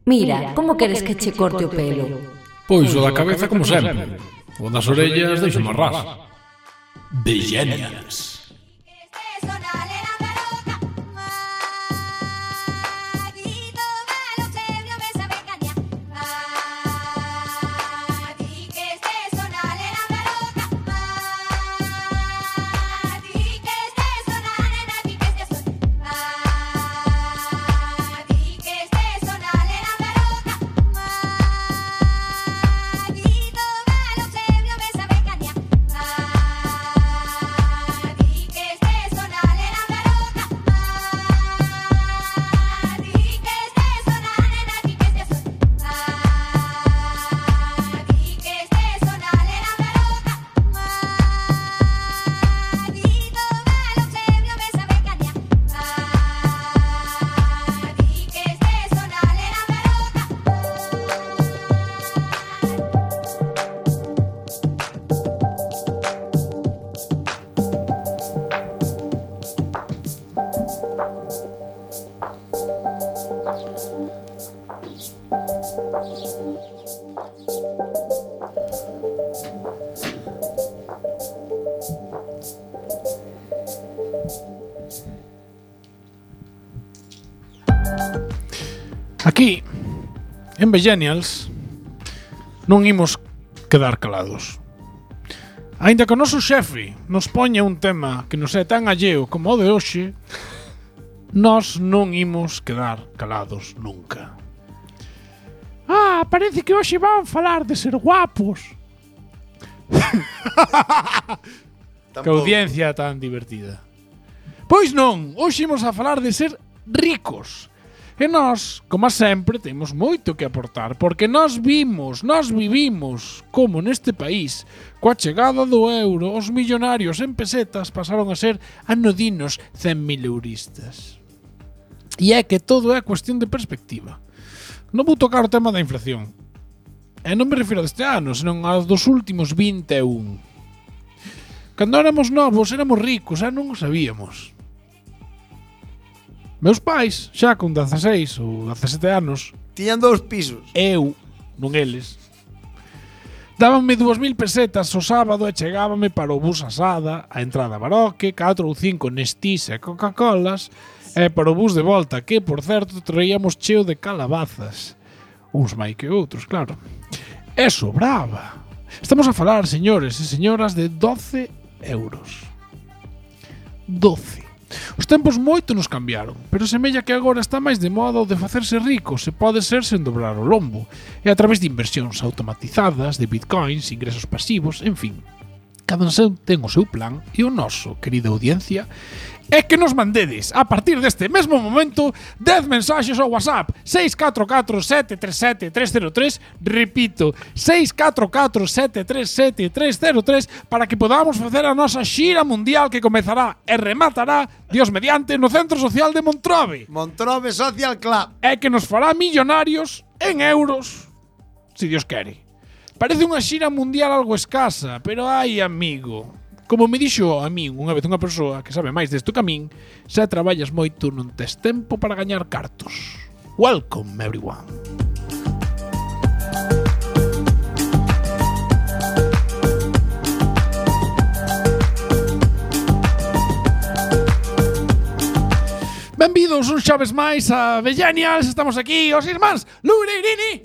Mira, como queres que che corte o pelo? Pois o da cabeza como sempre. O das orellas deixo marrás. Vegenials. Aquí, en Vegenials, non imos quedar calados. Aínda que o noso xefe nos poña un tema que nos é tan alleo como o de hoxe, nós non imos quedar calados nunca. Parece que hoxe van falar de ser guapos. Que audiencia tan divertida. Pois non, hoxe imos a falar de ser ricos. E nós, como sempre, temos moito que aportar, porque nós vivimos como neste país, coa chegada do euro, os millonarios en pesetas pasaron a ser anodinos 100.000 euristas. E é que todo é cuestión de perspectiva. Non vou tocar o tema da inflación. E non me refiro a deste ano, senón aos dos últimos 21. Cando éramos novos, éramos ricos, non o sabíamos. Meus pais, xa con 16 ou 17 anos, tiñan 2 pisos. Eu, non eles, dábanme 2.000 pesetas o sábado e chegábame para o bus asada, a entrada Baroque, 4 ou 5 Nestís e Coca-Colas, e para o bus de volta, que, por certo, traíamos cheo de calabazas. Uns máis que outros, claro. E sobraba. Estamos a falar, señores e señoras, de 12 euros. 12. Os tempos moito nos cambiaron, pero semella que agora está máis de moda o de facerse rico, se pode ser sen dobrar o lombo, e a través de inversións automatizadas, de bitcoins, ingresos pasivos, en fin. Cada un ten o seu plan e o noso, querida audiencia, é que nos mandedes, a partir deste mesmo momento, 10 mensaxes ao WhatsApp 644-737-303, repito, 644-737-303, para que podamos facer a nosa xira mundial que comezará e rematará, Dios mediante, no Centro Social de Montrove. Montrove Social Club. É que nos fará millonarios en euros, si Dios quere. Parece unha xira mundial algo escasa, pero ai, amigo, como me dixo a min unha vez unha persoa que sabe máis desto que a min, se traballas moito non tes tempo para gañar cartos. Welcome, everyone. Benvidos un xoves máis a Vegenials. Estamos aquí, os irmáns Luririni.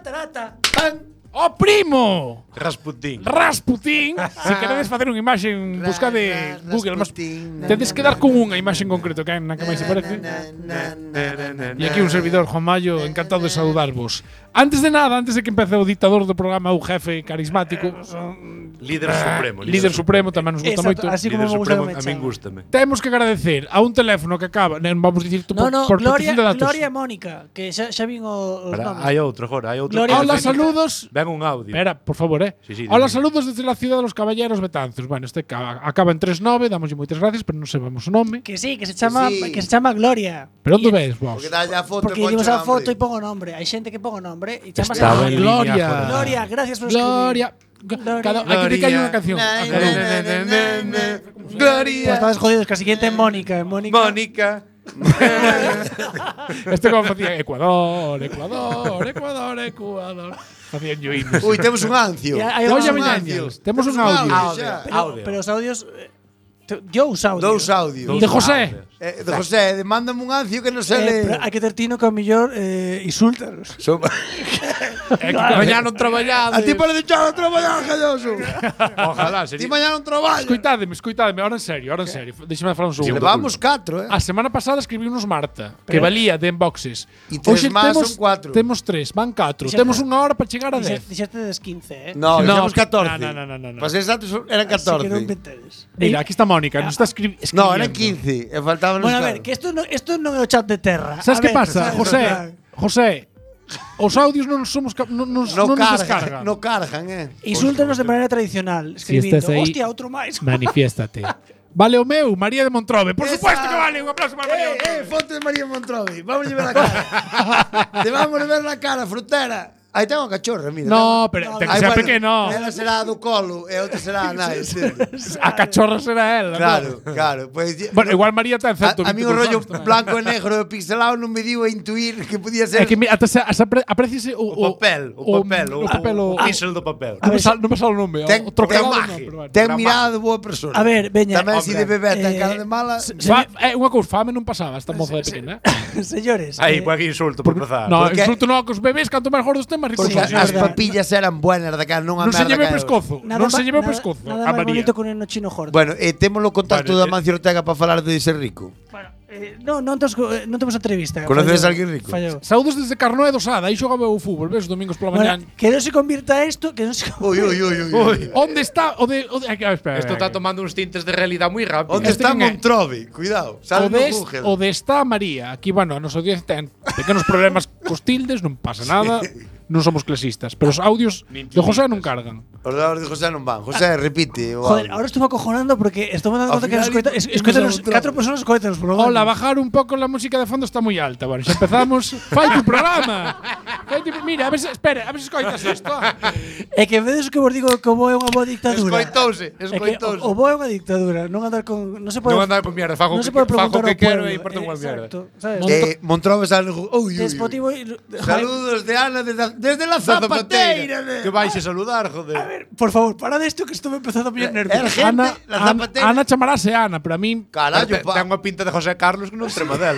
O primo Rasputín. Se queredes facer unha imaxe, buscade Google, mas tedes que dar con unha imaxe en concreto, que é na que máis se parece. E aquí un servidor, Juan Mayo, encantado de saudarvos. Antes de nada, antes de que empece o dictador do programa, o jefe carismático, Líder supremo. Líder supremo, tamén nos gusta moito. Así como me gusta a min gústame. Temos que agradecer a un teléfono que acaba, non vamos dicir por Gloria, protección de datos. Gloria e Mónica, que xa vin os nomes. Hai outro agora, hai outro. Gloria, Hola, saludos. Ven un audio. Espera, por favor, Sí, Hola, saludos desde la ciudad de los Caballeros Betanzos. Bueno, este acaba en 39, damoslle moitas gracias, pero non sabemos o nome. Que sí, que se chama Gloria. Pero onde ves vos? Porque dalle a foto. Porque dimos a foto e pongo nombre. Hai xente que pongo nombre e chama Estaba en Gloria. línea, Gloria, gracias por Gloria. Aquí di que hai unha canción. Gloria. Pues estabas jodidos, que a siguiente é Mónica. Mónica. Este como facía Ecuador. Facían yo himnos. Uy, temos un ancio. Hai Oye, un veñaños, temos un audio. xa. Pero os audios Dous audios. Dous audios. De José. De José, mándame un ancio que non se Pero le... hai que ter tino que ao mellor insúltanos. É que mañá non traballades. A ti parece xa non traballar, galloso. Ojalá, Ti sería. mañá non traballas. Escoitademe, ahora en serio. Deixame falar un segundo. Levamos 4, A semana pasada escribimos Marta, que valía de inboxes. E tres Hoxe máis temos, son 4. Temos 3, van 4. Dixerte- Temos unha hora para chegar a 10. Dixerte des 15, No, dixemos 14. No. Para ser exactos eran Así que non 14. inventades. Mira, aquí está Mónica, nos está escribindo. No, eran 15. E faltaban Bueno, a ver, que isto non é o chat de terra. Sabes A que ver, pasa, sabes? José? Os audios non somos non nos descargan. No cargan, Insúltanos de maneira tradicional, escribindo, estás aí- hostia, outro máis. Manifiéstate. Vale o meu, María de Montrobe. Por supuesto que vale. Un aplauso para María de Montrobe. Fonte de María Montrovi. Vamos a ver la cara. Te vamos a ver la cara, frutera. Aí tengo cachorra, mira. No, pero ten que ser pequeno. Ela será do colo e outra será a nai. A cachorra será ela. Claro. Pues, Bueno, igual María ten 120. a mí o rollo blanco e negro e pixelado non me dio a intuir que podía ser... É que ata se apreciase O papel, o píxel do papel. Non me sale o nome. Ten, O trocado ten, non, pero bueno. ten mirada de boa persona. A ver, veña. Tamén si de beber ten cara de mala. Unha cousa, fame non pasaba esta moza de pequena. Señores. Aí, pues aquí insulto por empezar. No, Porque- insulto non cos bebés, canto máis gordos ten, máis ricos Porque son. as verdad. papillas eran buenas da cara, non a Non se merda lleve o que hai. pescozo. Non se lleve o pescozo. Nada A máis María. bonito que un neno chino gordo. Bueno, temos o contacto Bueno, de Amancio Ortega para falar de ser rico. Bueno, non temos entrevista. Conoces Fallou. a alguén rico? Fallou. Saúdos desde Carnoé do Sada, aí xogaba o fútbol, ves, os domingos pola mañá. Bueno, que non se convirta isto, que non se Uy. Onde está o de espera. Esto está tomando uns tintes de realidad moi rápido. Onde Este está quen é? Montrovi? Cuidado, O sale no de, Google. o de está María. Aquí, bueno, a nosa audiencia ten pequenos problemas cos tildes, non pasa nada. Non somos clasistas, pero os audios de José non cargan. Os dados de José non van. José, repite. o Joder, audio. ahora estou acojonando porque estou me dando Ao conta que nos final escoitan imos a 4 persoas escoitan os programas. Hola, bajar un pouco la música de fondo está moi alta. Bueno, xa empezamos. Fai tu programa. Mira, a ver se, espera, a ver se escoitas isto. É que vedes que vos digo que o bo é unha boa dictadura. Escoitouse. É que o bo é unha dictadura, non andar con non se pode Non andar con mierda, fago non se que- pode fago preguntar que ao quero pueblo. e importa unha mierda. Exacto, sabes? Montrovi sale no Google. Uy. Desportivo Saludos de Ana desde la zapateira. Que vais a saludar, joder. Por favor, para de esto que estou empezando a pillar nervios. Gente, Ana, la Ana, zapateira. Ana chamarase Ana, pero a min Carallo, pa. Ten unha pinta de José Carlos que non trema dela.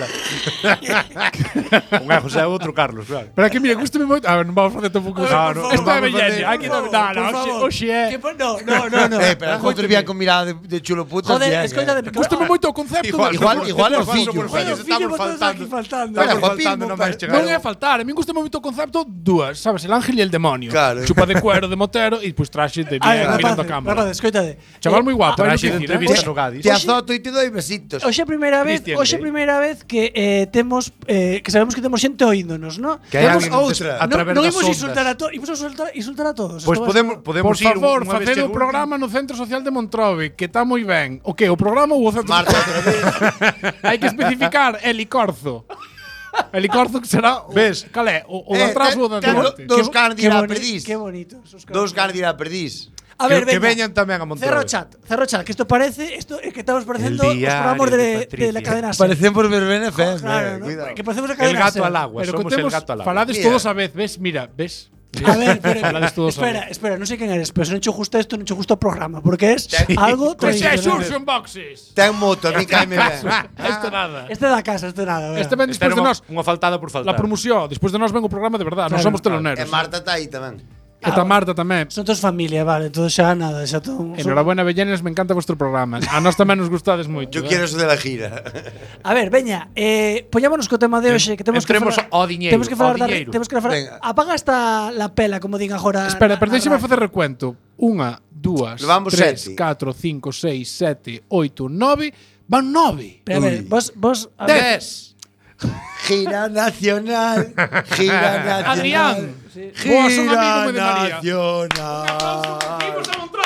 Un é José e outro Carlos, claro. pero aquí mira, gustame moito. A ver, non vamos facer tampouco. No, Isto é vamos bellende. facer- Aquí non, hoxe é. No. Pero encontro bien con mirada de chulo puta. Joder, escoita de Gustame moito o concepto. Igual é o fillo. Fillo, botones aquí faltando. Pero, Estamos faltando, non vais chegar. Non é a faltar, a min gusta moito o concepto dúas, sabes, el ángel e el demonio. Claro. Chupa de cuero de motero e pues traxe de bien mirando a cámara. Rapaz, escoitade. Chaval moi guapo, hai Traxe que de dicir, entrevista no Gadis. Te azoto e te doy besitos. Hoxe é a primeira vez, que temos que sabemos que temos xente oíndonos, ¿no? Que hai Temos alguén outra. a través non das imos ondas. insultar a todos. Pois Esto va a podemos Por ir favor, unha vez faced o chegou- programa no Centro Social de Montrovi, que está moi ben. O que, o programa ou o Centro Marta, Social? otra vez. Hai que especificar Helicorzo. Helicorzo que será o, Ves? Cal é? O de atrás ou o de ten diante? dos caras de ir a perdiz. Qué bonito. Dos caras de ir a perdiz. A ver, que venga. veñan tamén a Montrovi. Cerro chat, que isto parece, isto é que estamos parecendo El os diario programas de de Patricia. la cadena SER. Parecen por Verbena FM. Claro, ¿no? Cuidado. Que parecemos a El cadena gato SER. al agua, Pero somos el contemos, gato al agua. falades Mira. todos a vez, ves? Mira, ves? A ver, pero, Falades todos a espera, vez. espera, non sei quen eres, pero se non che gusta isto, non che gusta o programa, porque es algo Pois é, tradicional. Xurxo en boxes. Ten moto, a mí caime ben. Isto nada. Este da casa, este nada. Este ven Esta despois era de nós. unha faltada por faltar. La promoción, despois de nós ven o programa de verdade, non Claro, somos teloneros. E Marta está aí tamén. E tá Marta tamén. Son todos familia, vale, todo xa nada, xa todo. Enhorabuena, Bellanes, me encanta vuestro programa. A nós tamén nos gustades moito. Yo quiero eso de la gira. A ver, veña, poñámonos co tema de hoxe, que temos que Entremos falar. ao diñeiro, Temos que falar ao diñeiro. temos que falar. Venga. Apaga esta la pela, como din agora. Espera, pero deixeme facer recuento. 1, 2, Levamos 3, sete. 4, 5, 6, 7, 8, 9. Van 9. Pero a ver, Uy. vos a ver, 10. Gira nacional. Gira nacional. Adrián. Boa, son amigo Gira moi de María. nacional. Vimos a Montrobe.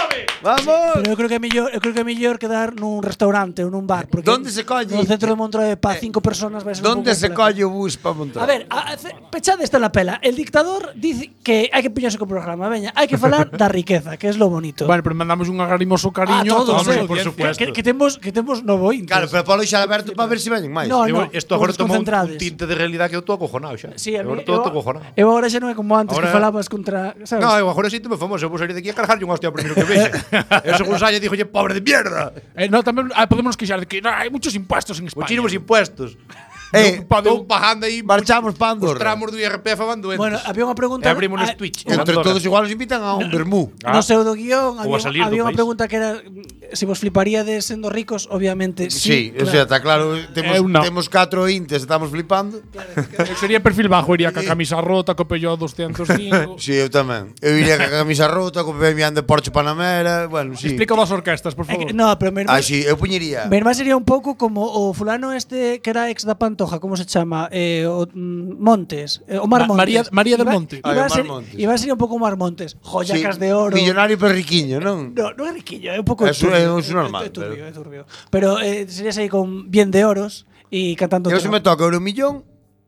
Vamos. Pero eu creo que é mellor quedar nun restaurante ou nun bar, porque Donde se colle? no centro de Montroe para 5 personas vai ser un pouco Donde se complejo. colle o bus para montar? A ver, pechade esta la pela. El dictador dice que hai que poñerse co programa, veña, hai que falar da riqueza, que é lo bonito. Bueno, pero mandamos un agarimoso cariño a todos, a por supuesto. que temos novo intes. Claro, pero polo xa aberto para ver se veñen máis. No, no, Isto agora os toma un concentrades. tinte de realidade que eu estou acojonado xa. Sí, a mí, Agora estou acojonado. eu agora xa non é como antes que Ahora- falabas contra, sabes? No, eu agora sinto-me famoso, eu vou salir de aquí a cargarlle un hostia ao primeiro que vexe. Eu según saia dixolle, pobre de mierda. No, tamén podemos queixar de que hai muchos impuestos en España. Muchísimos impuestos. Estou pagando aí marchamos pa os Andorra. tramos do IRPF van doentes. Bueno, había unha pregunta. E abrimos nos ah, Twitch. Entre todos igual nos invitan a un vermú. No pseudo guión Ou a salir do había unha país. pregunta que era se vos fliparíades sendo ricos, obviamente Sí, o claro. sea, está claro, no. temos 4 intes, estamos flipando. Eu sería perfil bajo, iría ca camisa rota, co pello 205. Sí, eu tamén. Eu iría ca camisa rota, co BM de Porsche Panamera, bueno, sí. Explica das orquestas, por É favor. que- No, pero mi hermano, Ah, sí, eu puñería. mi hermano sería un pouco como o fulano este que era ex da Pantoja, como se chama? Montes, Omar Montes. María del Monte. Iba a Omar ser, Montes. iba a ser un pouco Omar Montes, joyacas Sí, de oro. Millonario pero riquiño, non? No, non é riquillo, é un pouco Eso é normal, É turbio, é turbio. Pero serías aí con bien de oros e cantando Eu se me toca Euromillón,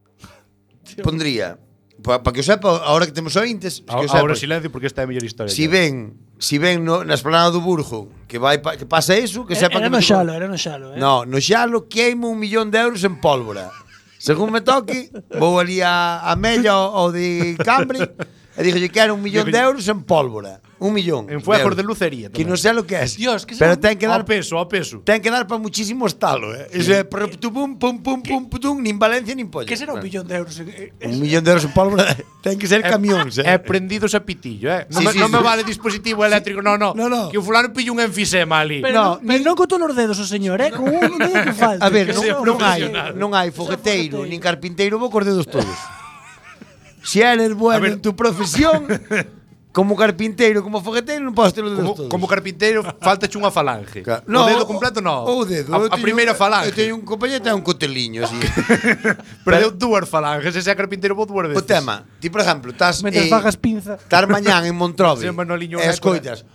pondría, para que o sepa, ahora que temos ointes, que o Ahora sepa, silencio porque esta é a mellor historia. si ven na esplanada do Burgo que que pasa iso, que sepa era que no me xalo, era no xalo, No, no xalo queimo 1 millón de euros en pólvora. Según me toque, vou ali a Mella ou de Cambre e dixolle que era 1 millón de euros en pólvora. 1 millón. En fuegos euros. de lucería Que tamén. non sei lo que é. Dios, que pero será- ten que dar Ao peso, ao peso. ten que dar para muchísimo estalo, Iso é pum pum pum pum pum, nin Valencia nin polla. Que será un millón de euros? 1 millón de euros en pólvora ten que ser camións, É prendidos a pitillo, Sí, sí, non me sí. vale dispositivo eléctrico, no. No, no. Que o fulano pille un enfisema ali. Pero non con todos os dedos, o señor, con un dedo que falta. A ver, Que sea profesional. non hai fogueteiro nin carpinteiro bo cos dedos todos. Si eres bueno en tu profesión, como carpinteiro, como fogueteiro, non podes ter os dedos todos. Como carpinteiro, faltache unha falange. No, o dedo completo, no. O dedo. A primeira falange. Eu teño un compañero que ten un coteliño así. Perdeu dúas falanges, ese é carpinteiro vou dúas veces. O tema, ti por exemplo, estás Mentre fagas pinza. Estar mañán en Montrove Sí, Manoliño e escoitas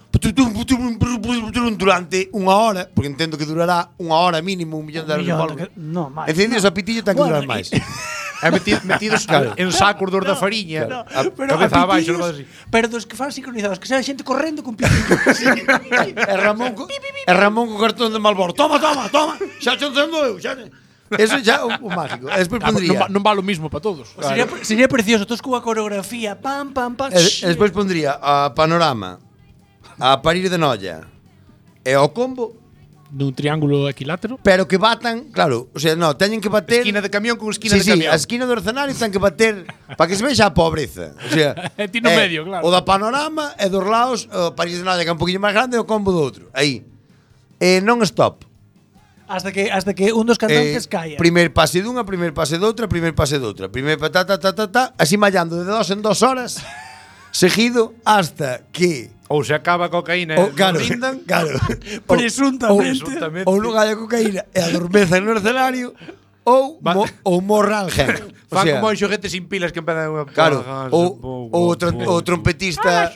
durante unha hora, porque entendo que durará unha hora mínimo 1 millón de euros de polvo. No, máis. Encendidos a pitillo ten que durar máis. Metidos en sacos dos da fariña. Pero Cabeza a abaixo, pitillos, algo así. pero dos que fan sincronizados, que sea xente correndo con pitillos. E Ramón co cartón de Malboro. Toma. Xa te encendo eu, xa. Eso xa o mágico. E despois pondría. Non va lo mismo para todos. Sería precioso, todos cunha coreografía, pam. E despois pondría a Panorama, a Parir de Noia e ao Combo, Nun triángulo equilátero. pero que batan, claro, o sea, no, teñen que bater. Esquina de camión con esquina Sí, de sí, camión. a esquina do escenario ten que bater para que se vexa a pobreza. O sea, E ti no medio, claro. O da Panorama e dos lados, o París de Noia que é un poquinho máis grande e o Combo do outro. Aí. Non stop. Hasta que un dos cantantes caia. Primer pase dunha, primer pase doutra, primer pase doutra. Primer ta, así mallando de 2 en 2 horas, seguido hasta que Ou se acaba a cocaína e claro, non rindan. claro. Presuntamente. Ou non haya cocaína e adormezan no escenario ou morra alguén. O Fan sea, como os xoguetes sin pilas que empezan a claro, o trompetista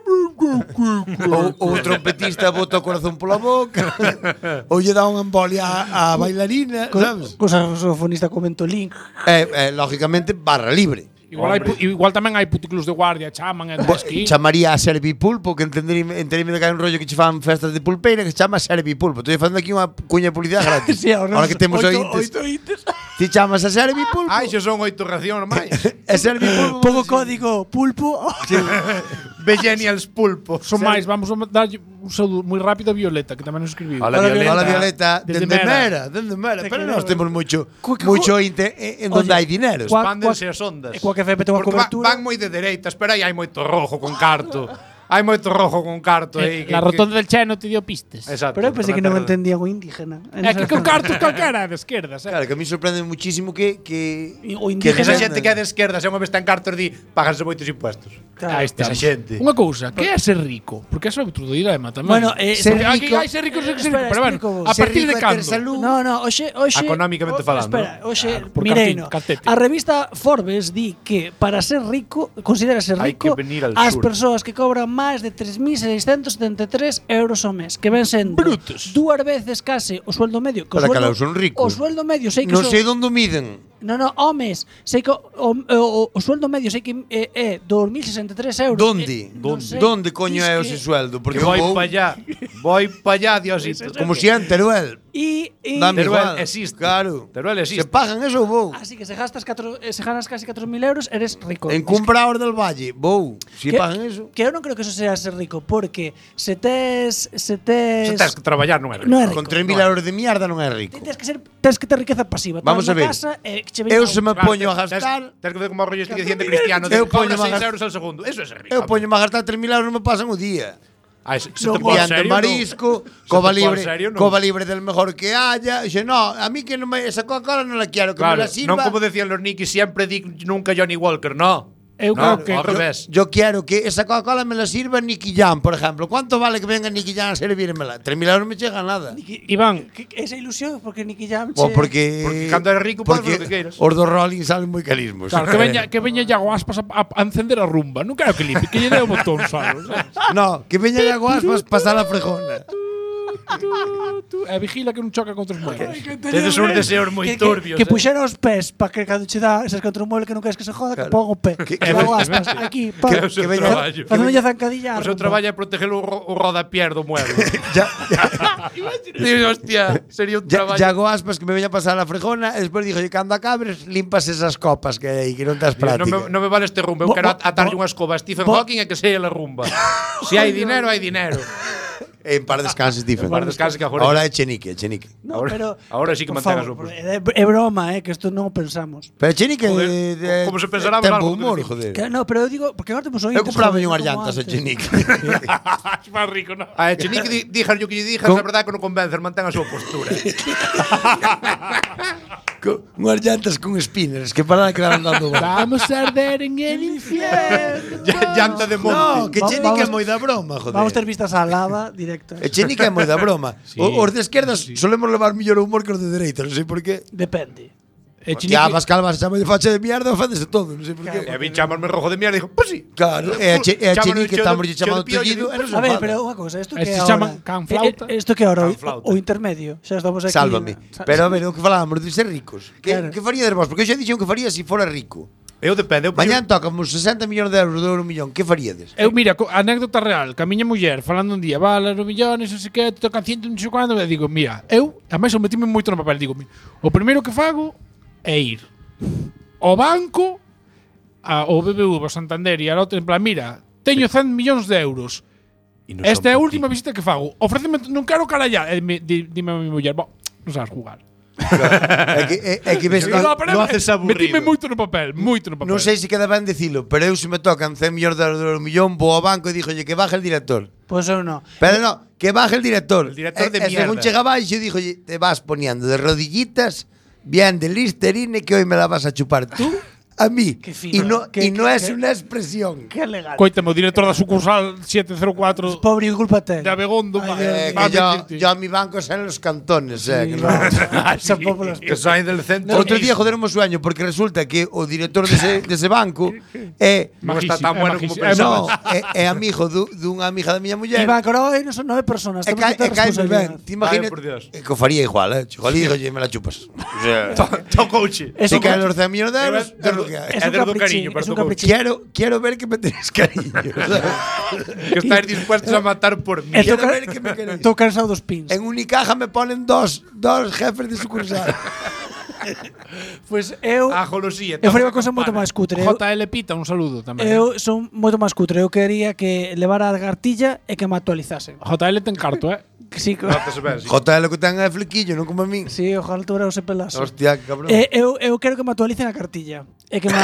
o trompetista bota o corazón pola boca ou lle dá unha embolia á bailarina, sabes? Co saxofonista con mentolín. Lógicamente barra libre. Igual tamén hai puticlus de guardia, chaman e esquí. Chamaría a Servipulpo, que entenderime de que hai un rollo que che fan festas de pulpeira que se chama Servipulpo. Estou facendo aquí unha cuña de publicidade gratis. Sí, ahora que temos ointes. Ti chamas a Servipulpo. Ai, xe son 8 racións máis. E Servipulpo. Pouco código pulpo. Millennials pulpo. Son máis, vamos a dar un saúdo moi rápido a Violeta, que tamén nos escribiu. Hola, Violeta. Hola, Violeta. Desde Dende Mera. Pero nós temos moito ointe en donde hai dineros. Expándense as ondas. E coa que fepe ten unha Porque cobertura. van moi de dereita, espera aí, hai moito rojo con carto. Hai moito rojo con carto aí. La rotonda del Cheno te dio pistas. Exacto. Pero eu pensei que non entendía o indígena. É que con cartos calquera de esquerdas, Claro, que a mí sorprende muchísimo que O indígena- Esa defendan- xente que é de esquerda, se unha vez está en cartos di, paganse moitos impuestos. Claro. Aí está. Esa xente. Unha cousa, que é ser rico? Porque é outro dilema tamén. Bueno, ser Aquí rico- hai ser rico, ser rico, Espera, pero bueno, explico vos. a Ser partir rico de é ter cando? salud. No, hoxe Económicamente falando, Espera, hoxe por Mireino. cartete. A revista Forbes di que para ser rico, considera ser Hai rico que venir al as sur. persoas que cobran máis de 3.673 euros ao mes, que ven sendo Brutos. 2 veces case o sueldo medio. Que o Pero sueldo, claro, son ricos. O sueldo medio sei que Non son, sei onde miden. No, ao mes, sei que o sueldo medio sei que é 2.063 euros. Donde? Non sei. Donde coño Dis é que- ese sueldo? Porque Que eu voy vou para allá, Diosito. como si en Teruel. E Dame Teruel igual. existe. Claro. Teruel existe. Se pagan eso, eu vou. así que se ganas casi 4.000 euros, eres rico. En Cumbra del Valle, vou. Si que, pagan eso. Que eu non creo que eso sea ser rico, porque se tes Se tens que traballar, non é rico. non é rico. Con 3.000 euros de mierda non é rico. Tens que ter riqueza pasiva. Vamos Estás a ver. na casa e que che Eu veña se me Claro, poño a tens- gastar, Tens que ver como o rollo este que dicían de Cristiano. Eu Cobra poño a 6 gastar- euros al segundo. Eso é ser rico. eu poño a gastar 3.000 euros non me pasan o día. Se te Non, pon Viando serio, marisco, non. cova Se te pon libre, serio, non. cova libre del mejor que haya. Dice, no, a mí que no me, esa Coca-Cola no la quiero, que Claro, me la sirva. non como decían los Nicky, siempre di nunca Johnny Walker, no. Eu No, creo que ao revés. Yo quiero que esa Coca-Cola me la sirva Nicky Jam, por ejemplo. ¿Cuánto vale que venga Nicky Jam a servírmela? 3.000 euros me llega nada. Iván, esa ilusión, porque Nicky Jam O porque Porque cando eres rico, podes porque lo que queiras. os dos Rolling salen moi carismos. claro, que veña Iago Aspas a encender a rumba. Non quero que limpe, que lle dé o botón, sabes? No, que veña Iago Aspas pasar a frejona. E vigila que non choca contra os muebles. Tedes uns deseos moi turbios. Que puxera os pés para que cando che dá esas contra un mueble que non queres que se joda, que ponga o pé. Que hago aspas aquí, pa. Que é o seu veña- traballo. Facendo unha zancadilla. O seu traballo é proteger o rodapier do mueble. Ya, Digo, hostia, sería un traballo. Iago Aspas que me veña pasar a frejona e despois dixo, cando acabes, limpas esas copas que hai, que non estás práctica. Non me vale este rumba. Eu quero atarlle unha escoba a Stephen Hawking e que sea la rumba. Si hai dinero, hai dinero. En par descanses, Stephen. En par descanses que agora- Ahora é Chenique, Chenique. No, pero ahora sí que por mantengas favor, o posto. É broma, que isto non o pensamos. Pero Chenique Joder, como se pensará, ten algo bo que humor, decir. joder. Que, no, pero eu digo, porque agora temos Eu ointes. compraba joder, unhas como llantas a antes. Chenique. Es máis rico, non? A Chenique dixas yo que lle dixas, Con- a verdade que non convences, mantén a súa postura. Unhas llantas con spinners que para que van dando bola. Vamos a arder en el infierno. Llanta de monte. No, que Chenique é Vamos- moi da broma, joder. Vamos ter vistas á lava directas. E Chenique é moi da broma. Os de esquerdas solemos levar mellor humor que os de dereita, non sei por qué. Depende. E Ya, Pascal vas a chamar de facha de mierda ou faces de todo, non sei por E a qué. mí chamarme rojo de mierda, dijo, pues sí. Claro, e a Chámalo Chenique cheo de- estamos lle cheo de chamando piollo, tullido, e non se A ver, enfada. pero unha cousa, isto que Este é se chama ahora. canflauta. Isto que é ahora Canflauta. o intermedio. Xa estamos aquí. Sálvame. Pero a ver, o que falábamos de ser ricos. Claro. Que faríades vos? Porque eu xa dixen que faría se fora rico. Eu depende, eu Mañán tocamos 60 millóns de euros de Euromillón. Que faríades? Eu, mira, anécdota real, que a miña muller, falando un día, vale, os millones, non sei que, te tocan 100, non sei cuándo, e digo, mira, eu, a máis eu metime moito no papel, digo, mira, o primeiro que fago é ir ao banco, ao BBV, ao Santander e ao outro, en plan, mira, teño 100 millóns de euros. Esta é a última visita que fago. Ofréceme, non quero carallar. E dime a mi muller, non sabes jugar. É que ves, lo haces aburrido. Metime moito no papel, moito no papel. non sei se queda ben dicilo, pero eu se me tocan 100 millóns de euros de Euromillón, vou ao banco e díxolle que baje el director. Pois eu non. Pero no, que baje el director. El director de e según mierda. chega baixo, díxolle, te vas poniendo de rodillitas, bien de Listerine, que hoy me la vas a chupar tú, a mí. Qué fino. Y no es una expresión. Que legal. Coítame, o director da sucursal 704 Pobre, que culpa ten. de Abegondo. Que yo a mi banco salen los cantones. Que no. Son populas. Que saen del centro. Outro día joder un sueño porque resulta que o director dese banco é Non está tan bueno como no, pensaba. é amigo dunha amiga da miña muller. Iván, que ahora non son 9 personas. E Temos que ter caime ben. responsabilidade. Te imaginas Vaya por Dios. que o faría igual, Chico, dígolle, me la chupas. O sea, Tocouche. Es se un caen ca- los 100 millones de euros, Es es lo que hay. Es É un desde o caprichín, cariño, pero es un tocou. caprichín. Quiero ver que me tenéis cariño. ¿sabes? Que estáis dispuestos a matar por mí. Esto Quiero ver que me queréis. Estou cansado dos pins. En Unicaja me ponen dos jefes de sucursal. Pois eu A golosía. eu faría unha cosa moito máis cutre. JL Pita, un saludo tamén. Eu son moito máis cutre. Eu quería que levara a cartilla e que me actualizasen. JL ten carto, Que sí, Notase ben, sí. JL que ten é flequillo, non como a min. sí, ojalá tuviera se pelase. Hostia, que cabrón. Eu quero que me actualicen a cartilla. E que me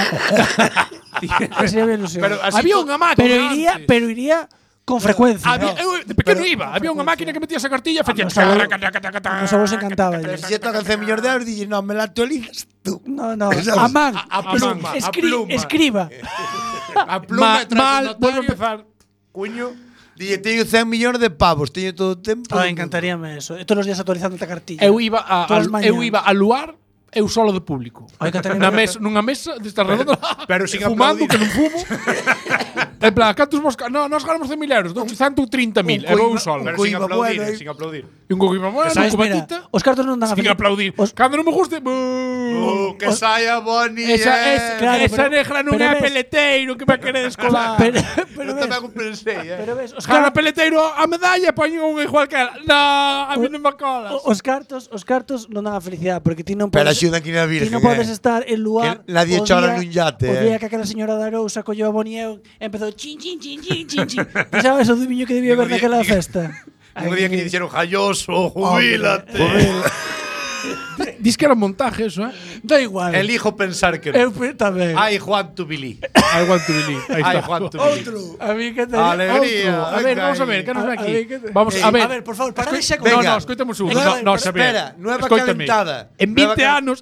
que sería bien ilusión. Pero así Había to- unha máquina pero iría con frecuencia. Eu de pequeno iba, había unha máquina que metías a cartilla e facía Nos abuelos encantaba. Pero si ya tocan 100 millones de euros, dije, no, me la actualizas tú. No, no, ¿Sabes? a man. A pluma, a pluma. Escriba. A pluma mal, vuelvo a empezar. Cuño. Dije, teño 100 millones de pavos, teño todo o tempo. Encantaríame eso. E todos os días actualizando a cartilla. Eu iba Todas as eu mañás. iba a luar eu solo de público. Ai, Catarina, Na mesa, nunha mesa desta redonda. pero sin fumando aplaudir. que non fumo. En plan, cantos vos... No, nós ganamos 100.000 euros, dou 130.000, e vou solo. Pero sin aplaudir, sin aplaudir. E un coquima bueno, un Sabes, mira, cubatita, os cartos non dan a sin aplaudir. Cando non me guste... Que saia Bonnie. Claro, Esa pero- negra non pero é ves- peleteiro que me queredes colar. Pero Pero ves, tamén o pensei, pero ves, os Cara, cartos peleteiro a medalla poñen unha igual que ela. No, a mí non me colas. os cartos non dan a felicidade porque ti non Pero podes axuda aquí na ti Virgen. non podes estar en lugar Que nadie o chora día- nun yate, O día que aquela señora da Arousa colleu a Bonieu e empezou chin chin chin chin chin chin. Ti sabes o dumiño que debía Digo, haber naquela digo, festa? Un día que lle dixeron Jalloso, jubílate. Dis que era montaje eso, Da igual. Elijo pensar que Eu non. tamén. Ai, Juan Tubili. I want to believe. Ahí Ai, está. Juan Tubili. A mí que te Alegría. A ver, vamos a ver, que nos ve aquí. Vamos a ver. A ver, por favor, para de xa Venga. No, escoitame un segundo. Nueva- No, Xavier. espera, nueva Escóitame. calentada. En Nueva